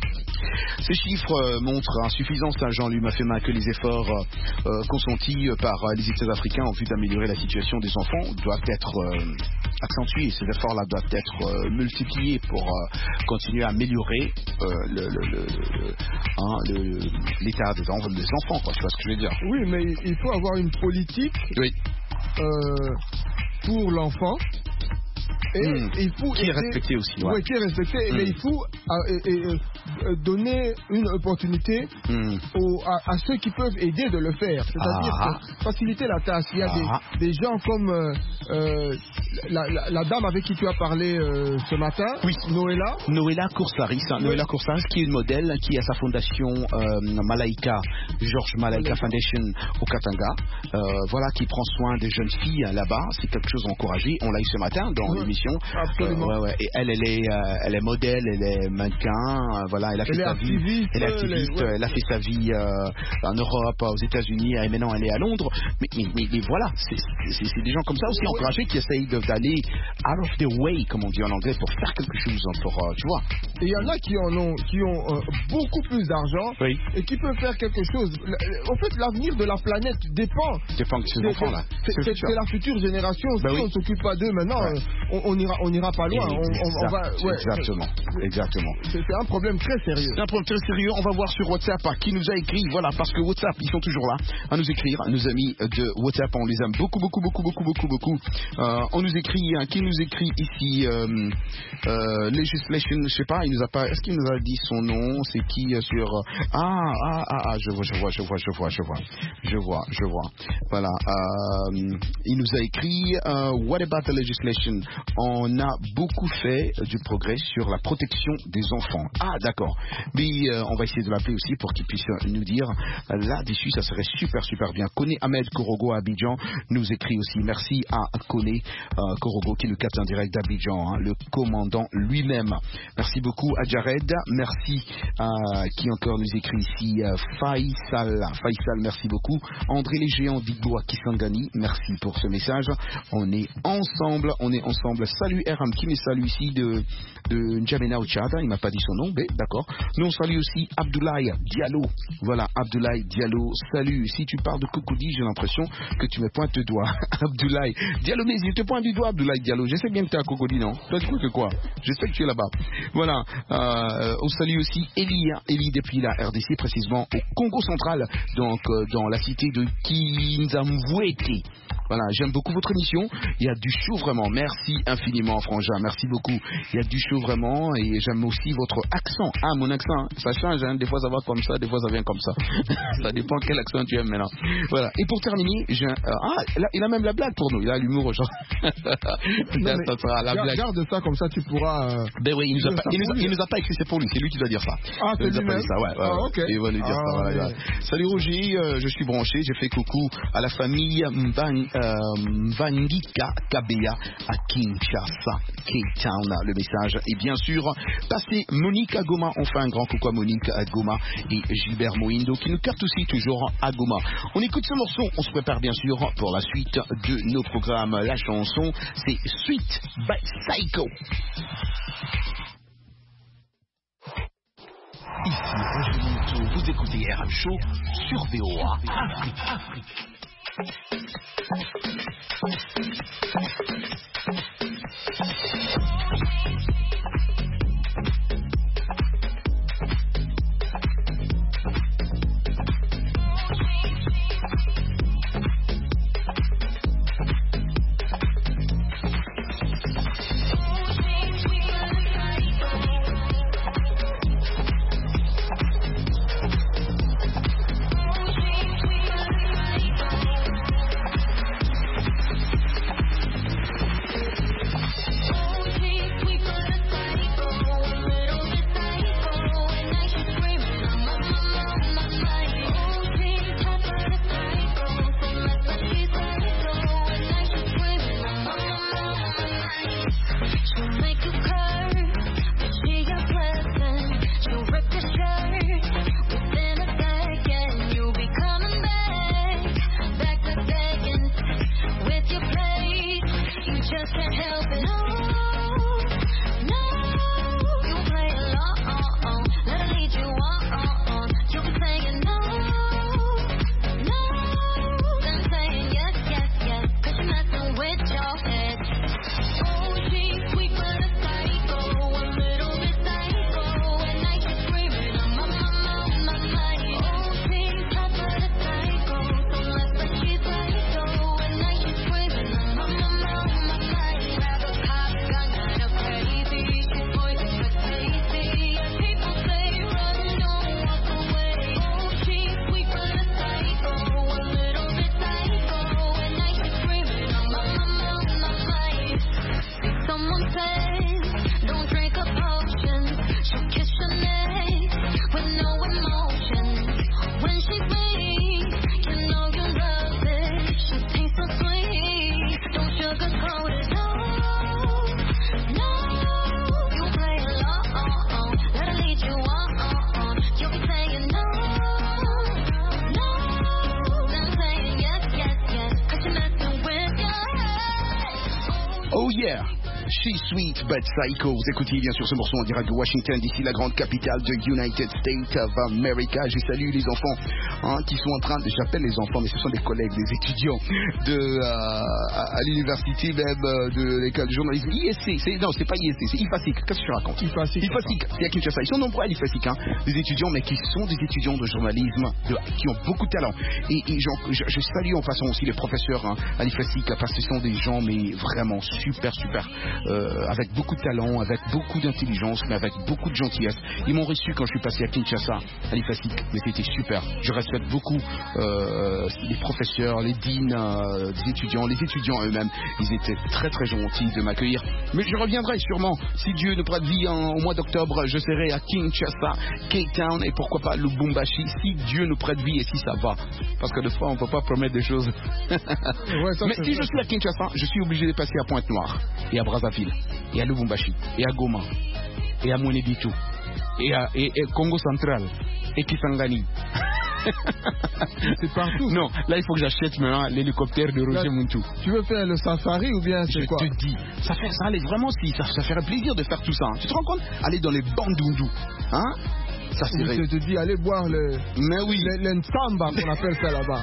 Ces chiffres montrent insuffisance à Jean-Louis Mafema que les efforts euh, consentis par les États africains en vue d'améliorer la situation des enfants doivent être euh, accentués. Ces efforts-là doivent être euh, multipliés pour euh, continuer à améliorer euh, le, le, le, le, hein, le, l'état des, en, des enfants. Quoi, tu vois ce que je veux dire? Oui, mais il faut avoir une politique oui. euh, pour l'enfant. Et mmh. il faut qui aider, est respecté aussi. Ouais. Oui, qui est respecté, mmh. mais il faut euh, euh, euh, donner une opportunité mmh. aux, à, à ceux qui peuvent aider de le faire. C'est-à-dire ah. que faciliter la tâche. Il y a ah. des, des gens comme euh, euh, la, la, la dame avec qui tu as parlé euh, ce matin, oui. Noëlla. Noëlla Coursaris, hein, oui. Noëlla Coursaris qui est une modèle qui a sa fondation euh, Malaika, George Malaika oui. Foundation au Katanga. Euh, voilà, qui prend soin des jeunes filles là-bas. C'est quelque chose d'encouragé. On l'a eu ce matin dans oui. l'émission l'émission. Absolument. Euh, ouais, ouais. Et elle, elle est, euh, elle est modèle, elle est mannequin. Euh, voilà, elle a fait elle sa est vie. Elle est elle activiste. est, ouais. Elle a fait sa vie euh, en Europe, aux États-Unis, et maintenant elle est à Londres. Mais, mais, mais, mais voilà, c'est, c'est, c'est des gens comme ça aussi ouais. encouragés qui essayent de, d'aller out of the way, comme on dit en anglais, pour faire quelque chose, pour, euh, tu vois. Et il y en a qui en ont, qui ont euh, beaucoup plus d'argent oui. et qui peuvent faire quelque chose. En fait, l'avenir de la planète dépend. Dépend de ces enfants-là. C'est, c'est, c'est la future génération. Ben si oui. on ne s'occupe pas d'eux maintenant, ouais. euh, on, on ira, on ira pas loin. On, on, on va, ouais, exactement, c'est, exactement. C'est, c'est un problème très sérieux. C'est un problème très sérieux. On va voir sur WhatsApp hein, qui nous a écrit. Voilà, parce que WhatsApp, ils sont toujours là à nous écrire. Nos amis de WhatsApp, on les aime beaucoup, beaucoup, beaucoup, beaucoup, beaucoup, beaucoup. Euh, on nous écrit, hein, qui nous écrit ici euh, euh, Legislation, je sais pas, il nous a pas. Est-ce qu'il nous a dit son nom? C'est qui euh, sur ah, ah, ah, ah, je vois, je vois, je vois, je vois, je vois, je vois, je vois. Voilà. Euh, il nous a écrit uh, What about the legislation? On a beaucoup fait euh, du progrès sur la protection des enfants. Ah, d'accord. Mais euh, on va essayer de l'appeler aussi pour qu'il puisse euh, nous dire euh, là-dessus, ça serait super, super bien. Kone Ahmed Korogo à Abidjan nous écrit aussi. Merci à Kone euh, Korogo qui nous capte en direct d'Abidjan, hein, le commandant lui-même. Merci beaucoup à Jared. Merci euh, qui encore nous écrit ici euh, Faisal. Faisal, merci beaucoup. André les géants d'Igbo à Kisangani, merci pour ce message. On est ensemble, on est ensemble. Salut Eram qui me salue ici de, de N'Djamena Ochada, il m'a pas dit son nom, mais d'accord. Nous on salue aussi Abdoulaye Diallo. Voilà, Abdoulaye Diallo, salut. Si tu parles de Cocody, j'ai l'impression que tu me pointes le doigt. Abdoulaye Diallo, mais je te pointe du doigt, Abdoulaye Diallo. Je sais bien que tu es à Cocody, non? Toi, tu crois que quoi? Je sais que tu es là-bas. Voilà, euh, on salue aussi Elie, hein, Elie depuis la R D C, précisément au Congo central, donc euh, dans la cité de Kinzamvouete. Voilà, j'aime beaucoup votre émission. Il y a du show vraiment. Merci infiniment, Frangin. Merci beaucoup. Il y a du show vraiment et j'aime aussi votre accent. Ah, mon accent, hein, ça change. Hein. Des fois, ça va comme ça, des fois, ça vient comme ça. Ça dépend quel accent tu aimes maintenant. Voilà. Et pour terminer, j'ai un... ah, il a, il a même la blague pour nous. Il a l'humour aujourd'hui. Non, ça sera la blague. Garde ça comme ça, tu pourras. Euh... Ben oui, il nous a pas, il nous a, il nous a pas écrit, c'est pour lui. C'est lui qui doit dire ça. Ah, c'est il nous a lui pas même. dit ça. Ouais. ouais ah, ok. Il va nous dire ah, ça. Voilà, ouais. Salut Roger, euh, je suis branché. J'ai fait coucou à la famille Mbang, euh, Vangika Kabea à Kinshasa, Cape Town, le message. Et bien sûr, passez Monique à Goma. On fait un grand coucou à Monique à Goma et Gilbert Moindo qui nous capte aussi toujours à Goma. On écoute ce morceau. On se prépare bien sûr pour la suite de nos programmes. La chanson, c'est Sweet by Psycho. Ici Roger Monteau, vous écoutez R M Show sur V O A Afrique. Afrique. She's Sweet But Psycho. Vous écoutez bien sûr ce morceau en direct de Washington, d'ici la grande capitale de United States of America. Je salue les enfants hein, qui sont en train de... J'appelle les enfants, mais ce sont des collègues, des étudiants de, euh, à, à l'université même euh, de l'école de journalisme. I S C, c'est, non, c'est pas I S C, c'est I F A S I C. Qu'est-ce que tu racontes? I F A S I C. I F A S I C, c'est à Kinshasa. Ils sont nombreux à l'I F A S I C, hein, des étudiants, mais qui sont des étudiants de journalisme, de, qui ont beaucoup de talent. Et, et je, je salue en passant aussi les professeurs hein, à l'I F A S I C, parce que ce sont des gens, mais vraiment super, super, euh, avec beaucoup de talent, avec beaucoup d'intelligence, mais avec beaucoup de gentillesse. Ils m'ont reçu quand je suis passé à Kinshasa, à l'I F A S I C, mais c'était super. Je respecte beaucoup euh, les professeurs, les deans, euh, des étudiants, les étudiants eux-mêmes. Ils étaient très très gentils de m'accueillir. Mais je reviendrai sûrement, si Dieu nous prête vie, hein, au mois d'octobre, je serai à Kinshasa, Cape Town et pourquoi pas Lubumbashi, si Dieu nous prête vie et si ça va. Parce que des fois, on ne peut pas promettre des choses. Ouais, ça, mais si vrai. Je suis à Kinshasa, je suis obligé de passer à Pointe-Noire, et à Brazzaville, et à Lubumbashi, et à Goma, et à Mweneditu, et à et, et Congo Central, et Kisangani. C'est partout. Non, là il faut que j'achète maintenant l'hélicoptère de Roger Muntu. Tu veux faire le safari ou bien c'est je quoi? Je te dis, ça, fait, ça allait vraiment, si, ça, ça ferait plaisir de faire tout ça. Hein. Tu te rends compte? Aller dans les bandundu, hein? Ça serait... Je te dis, allez boire le... Mais oui. Le, le Ntamba, qu'on appelle ça là-bas.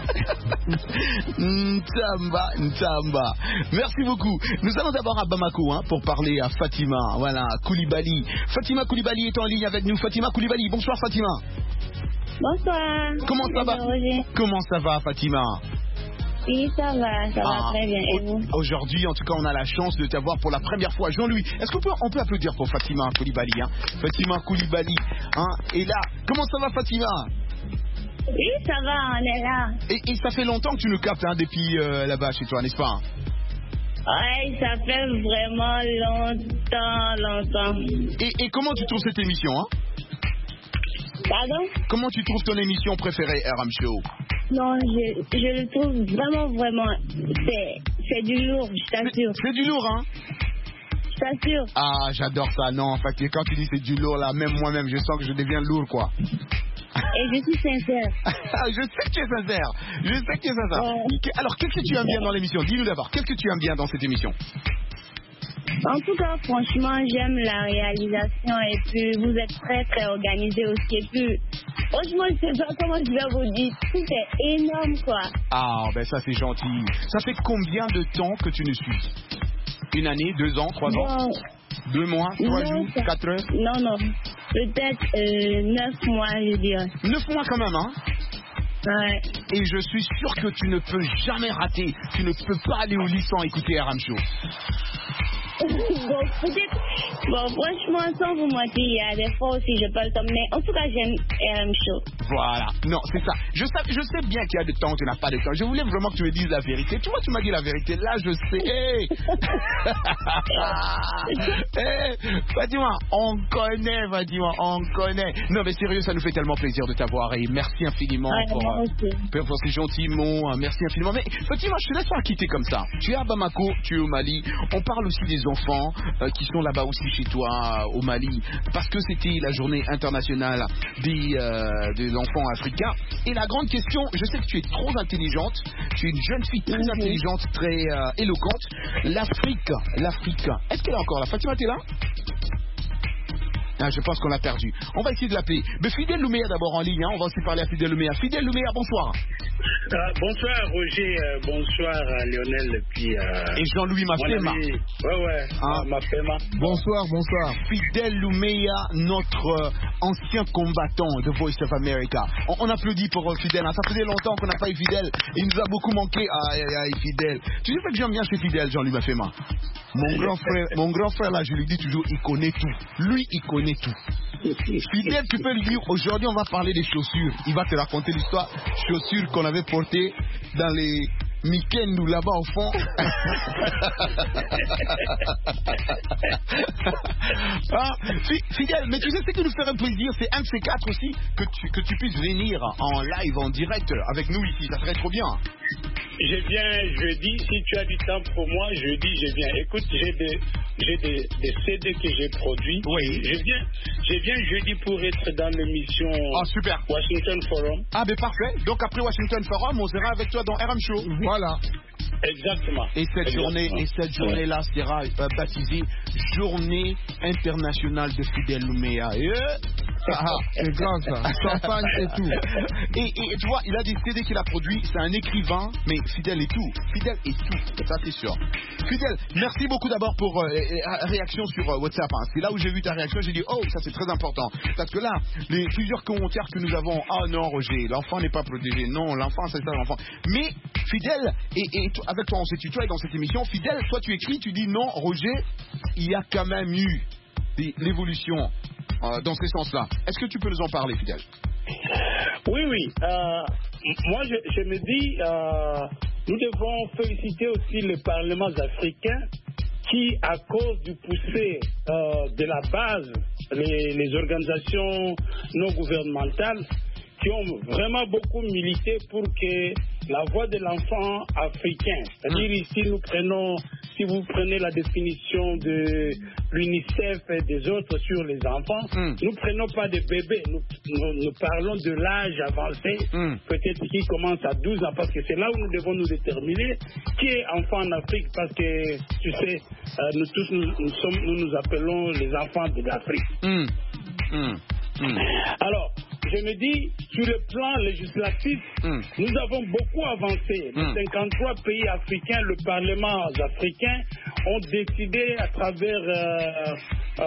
Ntamba, Ntamba. Merci beaucoup. Nous allons d'abord à Bamako hein, pour parler à Fatima. Voilà, Koulibaly. Fatima Koulibaly est en ligne avec nous. Fatima Koulibaly, bonsoir Fatima. Bonsoir. Comment ça va? Comment ça va Fatima? Oui, ça va, ça ah, va très bien. Et vous? Aujourd'hui, en tout cas, on a la chance de t'avoir pour la première fois. Jean-Louis, est-ce qu'on peut, on peut applaudir pour Fatima Koulibaly hein? Fatima Koulibaly. Hein? Et là, comment ça va Fatima? Oui, ça va, on est là. Et, et ça fait longtemps que tu nous captes hein, depuis euh, là-bas chez toi, n'est-ce pas? Oui, ça fait vraiment longtemps, longtemps. Et, et comment tu trouves cette émission hein? Pardon? Comment tu trouves ton émission préférée, R M Show? Non, je, je le trouve vraiment, vraiment, c'est, c'est du lourd, je t'assure. C'est, c'est du lourd, hein? Je t'assure. Ah, j'adore ça, non, en fait, quand tu dis c'est du lourd, là, même moi-même, je sens que je deviens lourd, quoi. Et je suis sincère. Je sais que tu es sincère, je sais que tu es sincère. Ouais. Alors, qu'est-ce que tu aimes bien dans l'émission? Dis-nous d'abord, qu'est-ce que tu aimes bien dans cette émission? En tout cas, franchement, j'aime la réalisation et puis vous êtes très très organisé aussi. Et puis, franchement, je sais pas comment je vais vous dire. Tout est énorme, quoi. Ah, ben ça c'est gentil. Ça fait combien de temps que tu nous suis? Une année, deux ans, trois bon. ans? Deux mois, trois non, jours, ça... quatre heures? Non, non. Peut-être euh, neuf mois, je dirais. Neuf mois quand même, hein? Ouais. Et je suis sûr que tu ne peux jamais rater. Tu ne peux pas aller au lit sans écouter R M Show. Bon, peut-être, bon, franchement, sans vous mentir, il y a des fois aussi, je parle comme, mais en tout cas, j'aime R M Show. Voilà, non, c'est ça. Je sais, je sais bien qu'il y a de temps, tu n'as pas de temps. Je voulais vraiment que tu me dises la vérité. Tu vois, tu m'as dit la vérité. Là, je sais. Hé, hey, Fatima, on connaît, Fatima, on connaît. Non, mais sérieux, ça nous fait tellement plaisir de t'avoir et merci infiniment ouais, pour, pour, pour ces gentils mots. Merci infiniment. Mais Fatima, je te laisse pas quitter comme ça. Tu es à Bamako, tu es au Mali. On parle aussi des enfants euh, qui sont là-bas aussi chez toi euh, au Mali parce que c'était la journée internationale des, euh, des enfants africains et la grande question, je sais que tu es trop intelligente, tu es une jeune fille très intelligente, très euh, éloquente. L'Afrique, l'Afrique, est-ce qu'elle est encore là? Fatima, t'es là? Ah, je pense qu'on l'a perdu. On va essayer de l'appeler. Mais Fidèle Louméa d'abord en ligne, hein. On va aussi parler à Fidèle Louméa. Fidèle Louméa, bonsoir. Euh, bonsoir Roger, euh, bonsoir à Lionel puis euh, et Jean-Louis Mafema. Ouais ouais. Hein? Uh, Mafema. Bonsoir, bonsoir. Fidèle Louméa, notre euh, ancien combattant de Voice of America. On, on applaudit pour euh, Fidèle. Hein. Ça faisait longtemps qu'on n'a pas eu Fidèle. Il nous a beaucoup manqué. Aïe aïe aïe Fidèle. Tu sais ce que j'aime bien chez Fidèle, Jean-Louis Mafema? Mon grand frère, mon grand frère là, je lui dis toujours, il connaît tout. Lui, il connaît tout. Fidèle, tu peux lui dire, aujourd'hui on va parler des chaussures. Il va te raconter l'histoire chaussures qu'on avait portées dans les Mikendou là-bas au fond. Ah, Fidèle, mais tu sais ce qui nous ferait plaisir, c'est un de ces quatre aussi que tu, que tu puisses venir en live, en direct avec nous ici. Ça serait trop bien. Je viens jeudi, si tu as du temps pour moi, jeudi je viens. Écoute, j'ai des, j'ai des, des C D que j'ai produits. Oui. Je viens, je viens jeudi pour être dans l'émission ah, super. Washington Forum. Ah ben parfait. Donc après Washington Forum, on sera avec toi dans R M Show. Voilà. Exactement. Et cette Exactement. journée, et cette journée-là sera euh, baptisée Journée internationale de Fidèle Lumea. Et, euh, ah, c'est grand ça. Champagne et tout. Et, et tu vois, il a des C D qu'il a produits. C'est un écrivain, mais Fidèle et tout. Fidèle et tout. Ça c'est sûr. Fidèle, merci beaucoup d'abord pour euh, euh, réaction sur euh, WhatsApp. Hein. C'est là où j'ai vu ta réaction. J'ai dit oh ça c'est très important parce que là les plusieurs commentaires que nous avons. Ah non Roger, l'enfant n'est pas protégé. Non, l'enfant c'est ça l'enfant. Mais Fidèle et, et toi, avec toi on s'est tutoyé dans cette émission. Fidèle, toi tu écris, tu dis non Roger, il y a quand même eu des, l'évolution euh, dans ce sens-là. Est-ce que tu peux nous en parler, Fidèle? Oui, oui. Euh, moi, je, je me dis, euh, nous devons féliciter aussi les parlements africains qui, à cause du poussé euh, de la base, les, les organisations non gouvernementales, qui ont vraiment beaucoup milité pour que la voix de l'enfant africain, c'est-à-dire ici nous prenons, si vous prenez la définition de l'UNICEF et des autres sur les enfants, mm. nous ne prenons pas des bébés, nous, nous, nous parlons de l'âge avancé, mm. peut-être qui commence à douze ans, parce que c'est là où nous devons nous déterminer qui est enfant en Afrique, parce que tu sais, euh, nous tous nous, nous, sommes, nous nous appelons les enfants de l'Afrique. Mm. Mm. Mm. Alors, je me dis, sur le plan législatif, mm. nous avons beaucoup avancé. Les mm. cinquante-trois pays africains, le Parlement africain, ont décidé à travers euh,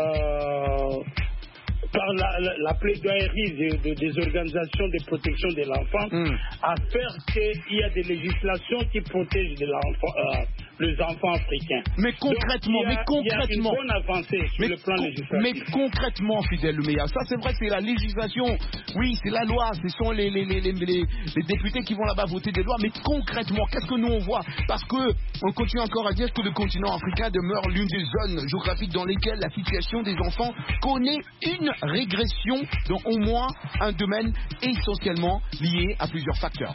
euh, par la, la, la plaidoyerie de, de, des organisations de protection de l'enfant, mm. à faire qu'il y a des législations qui protègent de l'enfant, euh, les enfants africains. Mais concrètement, Donc, il y a, mais concrètement, il y a une bonne avancée sur mais le plan con, législatif. Mais concrètement, Fidèle Lumea, ça c'est vrai, c'est la législation. Oui, c'est la loi. Ce sont les, les, les, les, les, les députés qui vont là-bas voter des lois. Mais concrètement, qu'est-ce que nous on voit? Parce que on continue encore à dire que le continent africain demeure l'une des zones géographiques dans lesquelles la situation des enfants connaît une régression dans au moins un domaine essentiellement lié à plusieurs facteurs.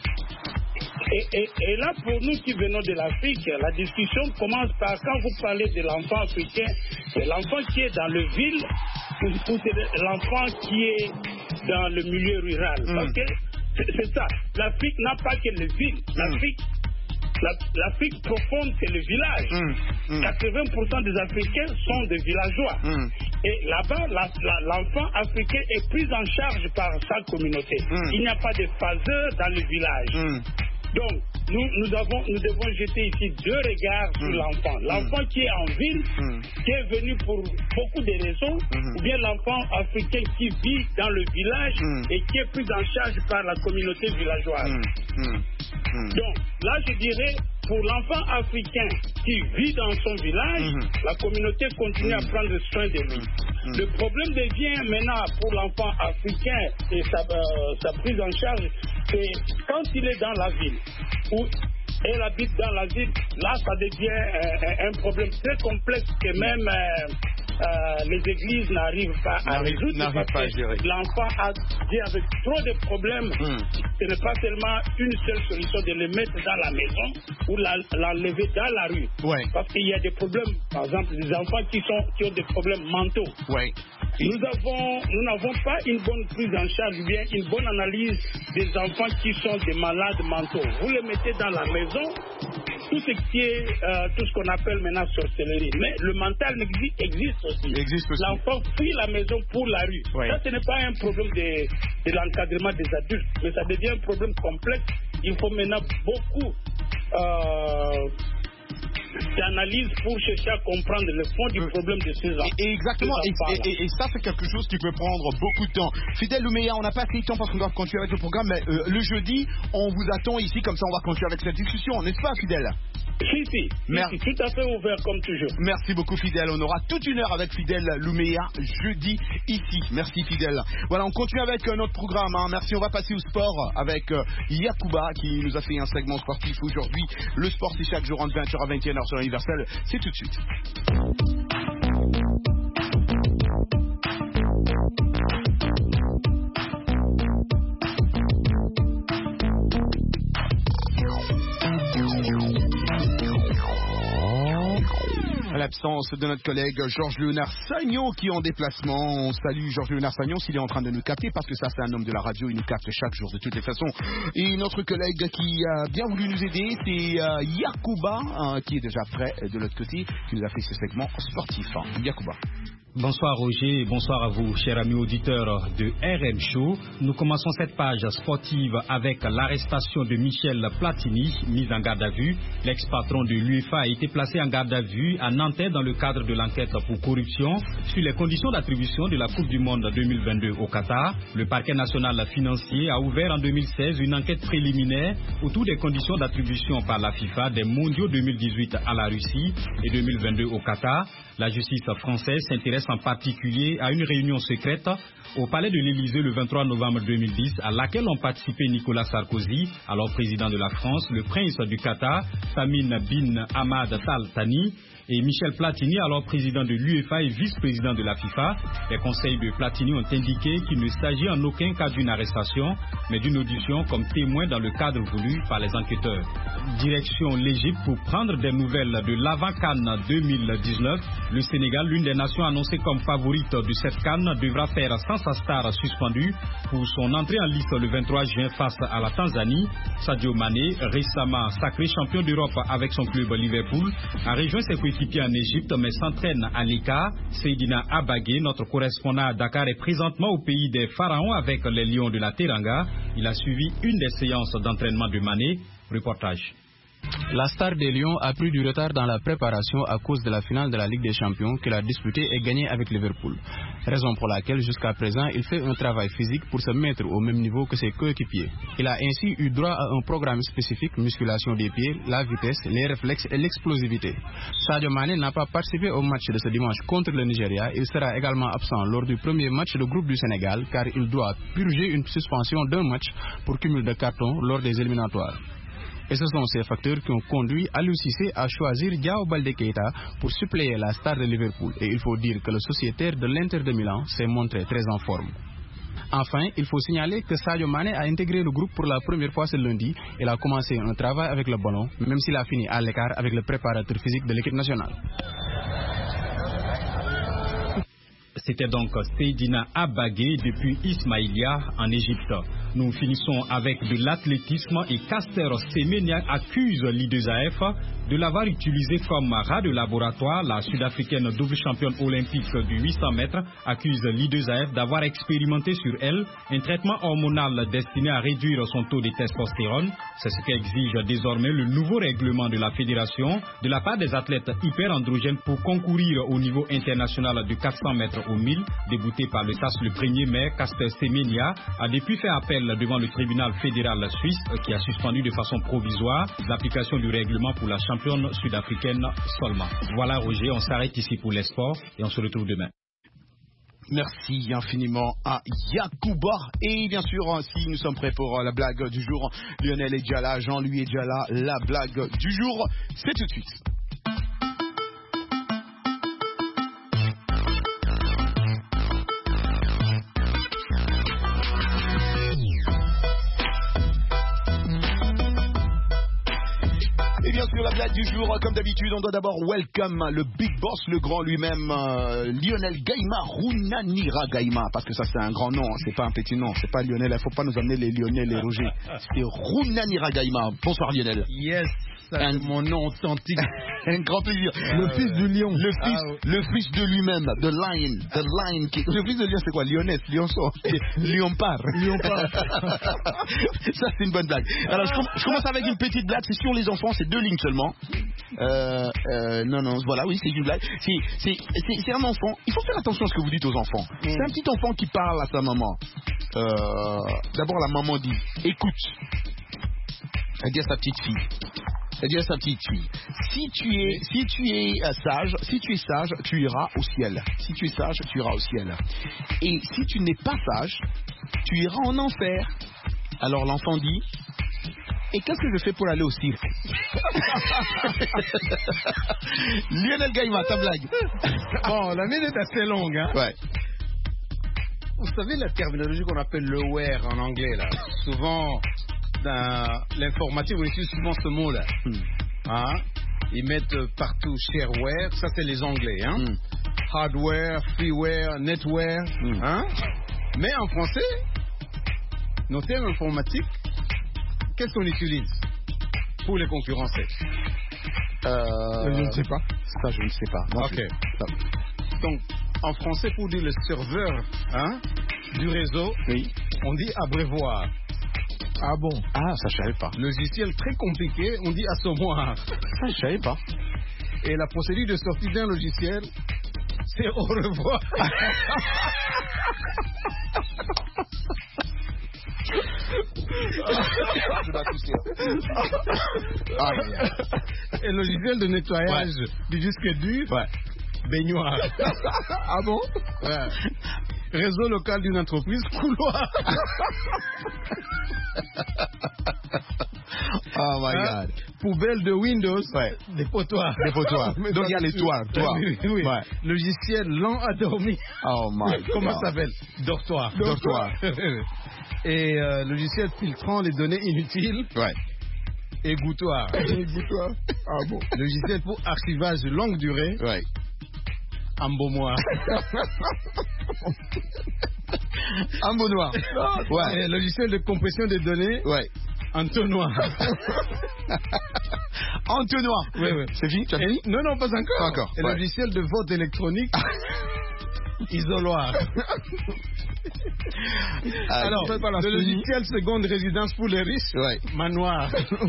Et, et, et là, pour nous qui venons de l'Afrique, la discussion commence par, quand vous parlez de l'enfant africain, c'est l'enfant qui est dans le ville ou, ou c'est l'enfant qui est dans le milieu rural. Mm. Okay? C'est, c'est ça. L'Afrique n'a pas que les villes. L'Afrique, la, l'Afrique profonde, c'est le village. Mm. Mm. quatre-vingts pour cent des Africains sont des villageois. Mm. Et là-bas, la, la, l'enfant africain est pris en charge par sa communauté. Mm. Il n'y a pas de phaseur dans le village. Mm. Donc, nous, nous, avons, nous devons jeter ici deux regards mmh. sur l'enfant. L'enfant mmh. qui est en ville, mmh. qui est venu pour beaucoup de raisons, mmh. ou bien l'enfant africain qui vit dans le village mmh. et qui est pris en charge par la communauté villageoise. Mmh. Mmh. Donc, là, je dirais, pour l'enfant africain qui vit dans son village, mmh. la communauté continue mmh. à prendre soin de lui. Mmh. Le problème devient maintenant pour l'enfant africain et sa, euh, sa prise en charge, c'est quand il est dans la ville, où elle habite dans la ville, là ça devient euh, un problème très complexe que même euh, euh, les églises n'arrivent pas à résoudre, n'arrive pas à gérer. L'enfant a avec trop de problèmes. Mm. Ce n'est pas seulement une seule solution de le mettre dans la maison ou la, l'enlever dans la rue. Ouais. Parce qu'il y a des problèmes, par exemple des enfants qui, sont, qui ont des problèmes mentaux. Ouais. Nous avons, nous n'avons pas une bonne prise en charge, ou bien une bonne analyse des enfants qui sont des malades mentaux. Vous les mettez dans la maison, tout ce qui est, euh, tout ce qu'on appelle maintenant sorcellerie. Mais le mental existe, existe aussi. Existe aussi. L'enfant fuit la maison pour la rue. Ouais. Ça, ce n'est pas un problème de, de l'encadrement des adultes, mais ça devient un problème complexe. Il faut maintenant beaucoup euh, d'analyse pour chercher à comprendre le fond du problème de ces enfants. Et exactement, et, et, et ça c'est quelque chose qui peut prendre beaucoup de temps. Fidèle Lumea, on n'a pas assez de temps parce qu'on doit continuer avec le programme, mais euh, le jeudi, on vous attend ici, comme ça on va continuer avec cette discussion, n'est-ce pas Fidèle? Si, si, Merci. si, tout à fait ouvert comme toujours. Merci beaucoup Fidèle, on aura toute une heure avec Fidèle Lumea jeudi ici. Merci Fidèle. Voilà, on continue avec euh, notre programme, hein. Merci, on va passer au sport avec euh, Yacouba qui nous a fait un segment sportif aujourd'hui. Le sport c'est chaque jour entre vingt heures à vingt et une heures sur l'Universel, c'est tout de suite. l'absence de notre collègue Georges Léonard Sagnon qui est en déplacement. On salue Georges Léonard Sagnon s'il est en train de nous capter parce que ça c'est un homme de la radio, il nous capte chaque jour de toutes les façons. Et notre collègue qui a bien voulu nous aider, c'est euh, Yacouba hein, qui est déjà prêt de l'autre côté, qui nous a fait ce segment sportif. Hein. Yacouba. Bonsoir Roger et bonsoir à vous, chers amis auditeurs de R M Show. Nous commençons cette page sportive avec l'arrestation de Michel Platini, mis en garde à vue. L'ex-patron de l'U E F A a été placé en garde à vue à Nanterre dans le cadre de l'enquête pour corruption sur les conditions d'attribution de la Coupe du Monde deux mille vingt-deux au Qatar. Le parquet national financier a ouvert en deux mille seize une enquête préliminaire autour des conditions d'attribution par la FIFA des mondiaux deux mille dix-huit à la Russie et deux mille vingt-deux au Qatar. La justice française s'intéresse en particulier à une réunion secrète au palais de l'Élysée le vingt-trois novembre deux mille dix à laquelle ont participé Nicolas Sarkozy, alors président de la France, le prince du Qatar, Tamim bin Hamad Al Thani, et Michel Platini, alors président de l'U E F A et vice-président de la FIFA. Les conseils de Platini ont indiqué qu'il ne s'agit en aucun cas d'une arrestation, mais d'une audition comme témoin dans le cadre voulu par les enquêteurs. Direction l'Égypte pour prendre des nouvelles de l'avant-CAN deux mille dix-neuf. Le Sénégal, l'une des nations annoncées comme favorite de cette CAN, devra faire sans sa star suspendue pour son entrée en lice le vingt-trois juin face à la Tanzanie. Sadio Mané, récemment sacré champion d'Europe avec son club Liverpool, a rejoint ses coéquipiers en Égypte mais s'entraîne à l'écart. Seydina Abagé, notre correspondant à Dakar, est présentement au pays des pharaons avec les Lions de la Teranga. Il a suivi une des séances d'entraînement de Mané. Reportage. La star des Lions a pris du retard dans la préparation à cause de la finale de la Ligue des Champions qu'il a disputée et gagnée avec Liverpool. Raison pour laquelle jusqu'à présent il fait un travail physique pour se mettre au même niveau que ses coéquipiers. Il a ainsi eu droit à un programme spécifique, musculation des pieds, la vitesse, les réflexes et l'explosivité. Sadio Mané n'a pas participé au match de ce dimanche contre le Nigeria. Il sera également absent lors du premier match de groupe du Sénégal car il doit purger une suspension d'un match pour cumul de cartons lors des éliminatoires. Et ce sont ces facteurs qui ont conduit Aliou Cissé à choisir Diao Baldé Keita pour suppléer la star de Liverpool. Et il faut dire que le sociétaire de l'Inter de Milan s'est montré très en forme. Enfin, il faut signaler que Sadio Mané a intégré le groupe pour la première fois ce lundi. Il a commencé un travail avec le ballon, même s'il a fini à l'écart avec le préparateur physique de l'équipe nationale. C'était donc Seydina Abagé depuis Ismaïlia en Égypte. Nous finissons avec de l'athlétisme et Caster Semenya accuse l'I deux A F de l'avoir utilisé comme rat de laboratoire. La sud-africaine double championne olympique du huit cents mètres accuse l'I deux A F d'avoir expérimenté sur elle un traitement hormonal destiné à réduire son taux de testostérone. C'est ce qu'exige désormais le nouveau règlement de la fédération de la part des athlètes hyperandrogènes pour concourir au niveau international de quatre cents mètres au mille. Débouté par le T A S le premier mai, Caster Semenya a depuis fait appel devant le tribunal fédéral suisse qui a suspendu de façon provisoire l'application du règlement pour la championne sud-africaine seulement. Voilà Roger, on s'arrête ici pour les sports et on se retrouve demain. Merci infiniment à Yacouba. Et bien sûr, si nous sommes prêts pour la blague du jour, Lionel est déjà là, Jean-Louis est déjà là. La blague du jour, c'est tout de suite. Bien sûr, la blague du jour, comme d'habitude, on doit d'abord welcome le big boss, le grand lui-même, euh, Lionel Gaïma, Runanira Gaïma, parce que ça c'est un grand nom, c'est pas un petit nom, c'est pas Lionel, il faut pas nous amener les Lionel et Roger, c'est Runanira Gaïma. Bonsoir Lionel. Yes. Un, mon nom authentique. Un grand plaisir. Le fils du lion. Le fils, ah, le fils de lui-même, The Lion, The Lion King. Le fils de lion, c'est quoi? Lyonnais, Lionceau, Lyonpart. Lyonpart. Ça, c'est une bonne blague. Alors, je, com je commence avec une petite blague. C'est sur les enfants, c'est deux lignes seulement. Euh, euh, non, non, voilà, oui, c'est une blague. C'est un enfant. Il faut faire attention à ce que vous dites aux enfants. Mm. C'est un petit enfant qui parle à sa maman. Euh, D'abord, la maman dit, écoute. Elle dit à sa petite fille. Elle dit à sa petite fille, si tu es, si tu es sage, si tu es sage, tu iras au ciel. Si tu es sage, tu iras au ciel. Et si tu n'es pas sage, tu iras en enfer. Alors l'enfant dit, et qu'est-ce que je fais pour aller au cirque? Lionel Gaïma, ta blague. Bon, la mienne est assez longue, hein. Ouais. Vous savez la terminologie qu'on appelle le where en anglais, là. Souvent, dans l'informatique, on utilise souvent ce mot-là. Hmm. Hein? Ils mettent partout shareware, ça c'est les Anglais. Hein? Mm. Hardware, freeware, netware. Mm. Hein? Mais en français, nos termes informatiques, qu'est-ce qu'on utilise pour les concurrencer? euh, Je ne sais pas. Ça, je ne sais pas. Non, ok. Donc, en français, pour dire le serveur hein, du réseau, oui. on dit abreuvoir. Ah bon? Ah, ça je savais pas. Logiciel très compliqué, on dit assommoir. Ça je savais pas. Et la procédure de sortie d'un logiciel, c'est au revoir. Et le logiciel de nettoyage ouais. du disque dur, ouais. baignoire. Ah bon? Ouais. Réseau local d'une entreprise, couloir. Oh my hein? God. Poubelle de Windows, ouais. des potoirs. Des potoirs. Donc il y a les toits. toits. Oui. Ouais. Logiciel lent à dormir. Oh my God. Comment ça s'appelle? Dortoir. Dortoir. Et euh, logiciel filtrant les données inutiles. Ouais. Égouttoir. Égouttoir. Ah bon. Logiciel pour archivage longue durée. Ouais. Embaumoir. Embaumoir. Ouais. Et logiciel de compression des données. Ouais. Entonnoir. Entonnoir. Oui, oui. C'est fini, tu as fini? Non, non, pas encore. Pas encore. Et ouais. logiciel de vote électronique. Isoloir. Ah, alors, le logiciel seconde résidence pour les riches. Ouais. Manoir.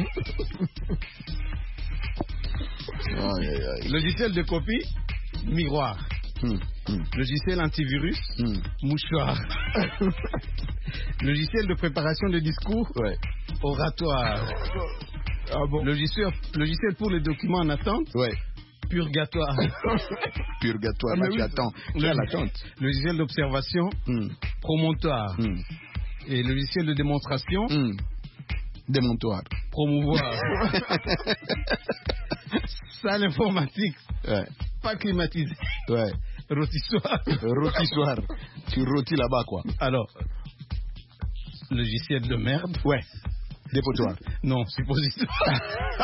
Oh, yeah, yeah. Logiciel de copie. Miroir. Hmm. Hmm. Logiciel antivirus. Hmm. Mouchoir. Logiciel de préparation de discours. Ouais. Oratoire. Ah bon. Logiciel, logiciel pour les documents en attente. Ouais. Purgatoire. Purgatoire, là, oui. Tu attends. Tu as l'attente. Logiciel d'observation. Mm. Promontoire. Mm. Et logiciel de démonstration. Mm. Démontoire. Promouvoir. Salle informatique. Ouais. Pas climatisé. Ouais. Rôtissoir. Rôtissoir. Tu rôtis là-bas, quoi. Alors, logiciel de merde. Ouais. Dépotoir. Non, suppositoire.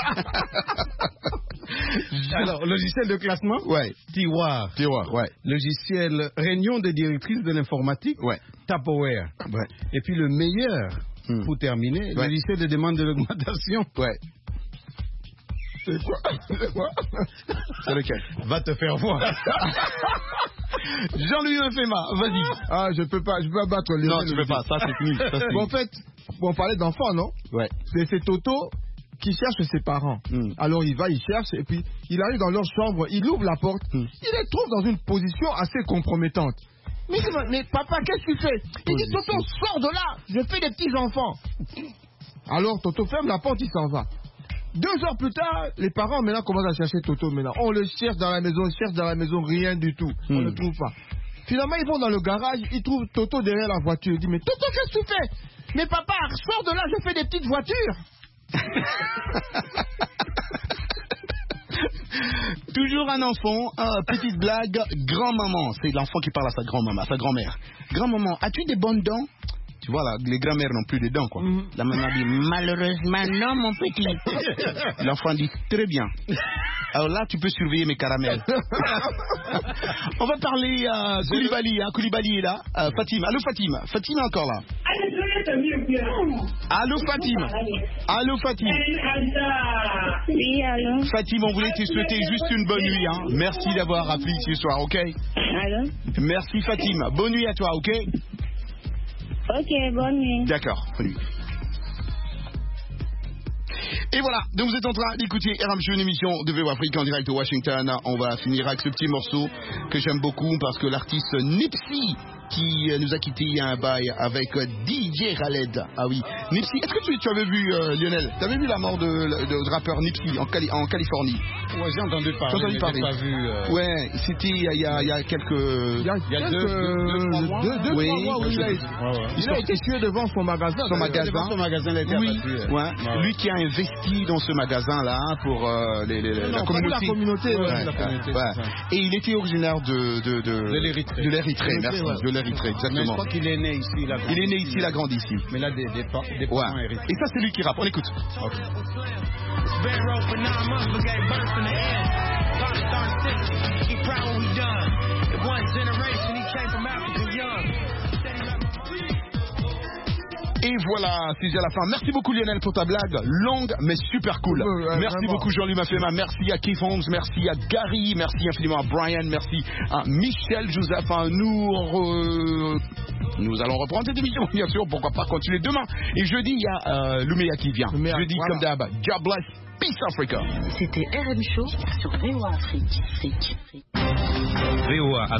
Alors, logiciel de classement. Ouais. Tiroir. Tiroir, ouais. Logiciel réunion des directrices de l'informatique. Ouais. Tupperware. Ouais. Et puis le meilleur, hmm. pour terminer, ouais. logiciel de demande de l'augmentation. Ouais. C'est quoi? C'est quoi? C'est lequel? Va te faire voir. Jean-Louis Mfema, vas-y. Ah, je peux pas, je peux pas battre les. Non, tu peux pas, ça c'est nul. Ça, bon, en fait, on parlait d'enfants, non? Ouais. C'est, c'est Toto qui cherche ses parents. Mm. Alors il va, il cherche, et puis il arrive dans leur chambre, il ouvre la porte, mm. il les trouve dans une position assez compromettante. Mais, mais papa, qu'est-ce que tu fais? Il dit, Toto, sors de là, je fais des petits enfants. Alors Toto ferme la porte, il s'en va. Deux heures plus tard, les parents maintenant commencent à chercher Toto maintenant. On le cherche dans la maison, on cherche dans la maison, rien du tout. Mm. On ne le trouve pas. Finalement, ils vont dans le garage, ils trouvent Toto derrière la voiture. Il dit, mais Toto, qu'est-ce que tu fais? Mais papa, sors de là, je fais des petites voitures. Toujours un enfant, euh, petite blague, grand-maman. C'est l'enfant qui parle à sa grand-maman, à sa grand-mère. Grand-maman, as-tu des bonnes dents? Tu vois, là, les grand-mères n'ont plus de dents, quoi. Mm. La maman dit, malheureusement, non, mon petit. L'enfant dit, très bien. Alors là, tu peux surveiller mes caramels. On va parler à Koulibaly. Hein. Koulibaly est là. Euh, Fatima. Allô, Fatima. Fatima est encore là. Allô, Fatima. Allô, Fatima. Oui, allô. Fatima, on voulait te souhaiter juste une bonne nuit. Hein. Merci d'avoir appelé ce soir, ok? Allô. Merci, Fatima. Bonne nuit à toi, ok? Ok, bonne nuit. D'accord, bonne nuit. Et voilà, donc vous êtes en train d'écouter R M Show, une émission de V O Afrique en direct de Washington. On va finir avec ce petit morceau que j'aime beaucoup parce que l'artiste Nipsey qui nous a quitté il y a un bail avec D J Khaled. Ah oui, Nipsey, est-ce que tu, tu avais vu euh, Lionel? Tu avais vu la mort de, de, de rappeur Nipsey en, Cali, en Californie? Ouais, j'ai entendu parler, entendu mais parler. j'ai pas vu. Euh... Ouais, c'était il y a, il y a quelques... Il y a, il y a deux, deux, deux, deux, mois. Deux, deux, oui, trois mois où il a, ouais, ouais. il a été tué devant son magasin. Son magasin. Devant son magasin, il a été oui, abattu. Ouais. Ouais. Lui qui a investi dans ce magasin-là pour euh, les, les, non, la, non, communauté. la communauté. Ouais, ouais, la communauté. Ouais. Et il était originaire de, de, de, de l'Érythrée. De l'Érythrée, merci. Ouais. De l'Érythrée, exactement. Mais je crois qu'il est né ici. Il, a il est né ici, il a grandi ici. Mais il a des, des, par- des parents ouais. érythréens. Et ça, c'est lui qui rappe. On écoute. Okay. Et voilà, c'est à la fin. Merci beaucoup Lionel pour ta blague, longue mais super cool. Euh, merci vraiment. beaucoup Jean-Louis Mafema, merci à Keith Holmes, merci à Gary, merci infiniment à Brian, merci à Michel Joseph. Nous, euh, nous allons reprendre cette émission, bien sûr, pourquoi pas continuer demain. Et jeudi, il y a euh, Luméa qui vient. Luméa, jeudi, voilà. comme d'hab, God bless, peace Africa. C'était R M Show sur V O A Afrique. V O A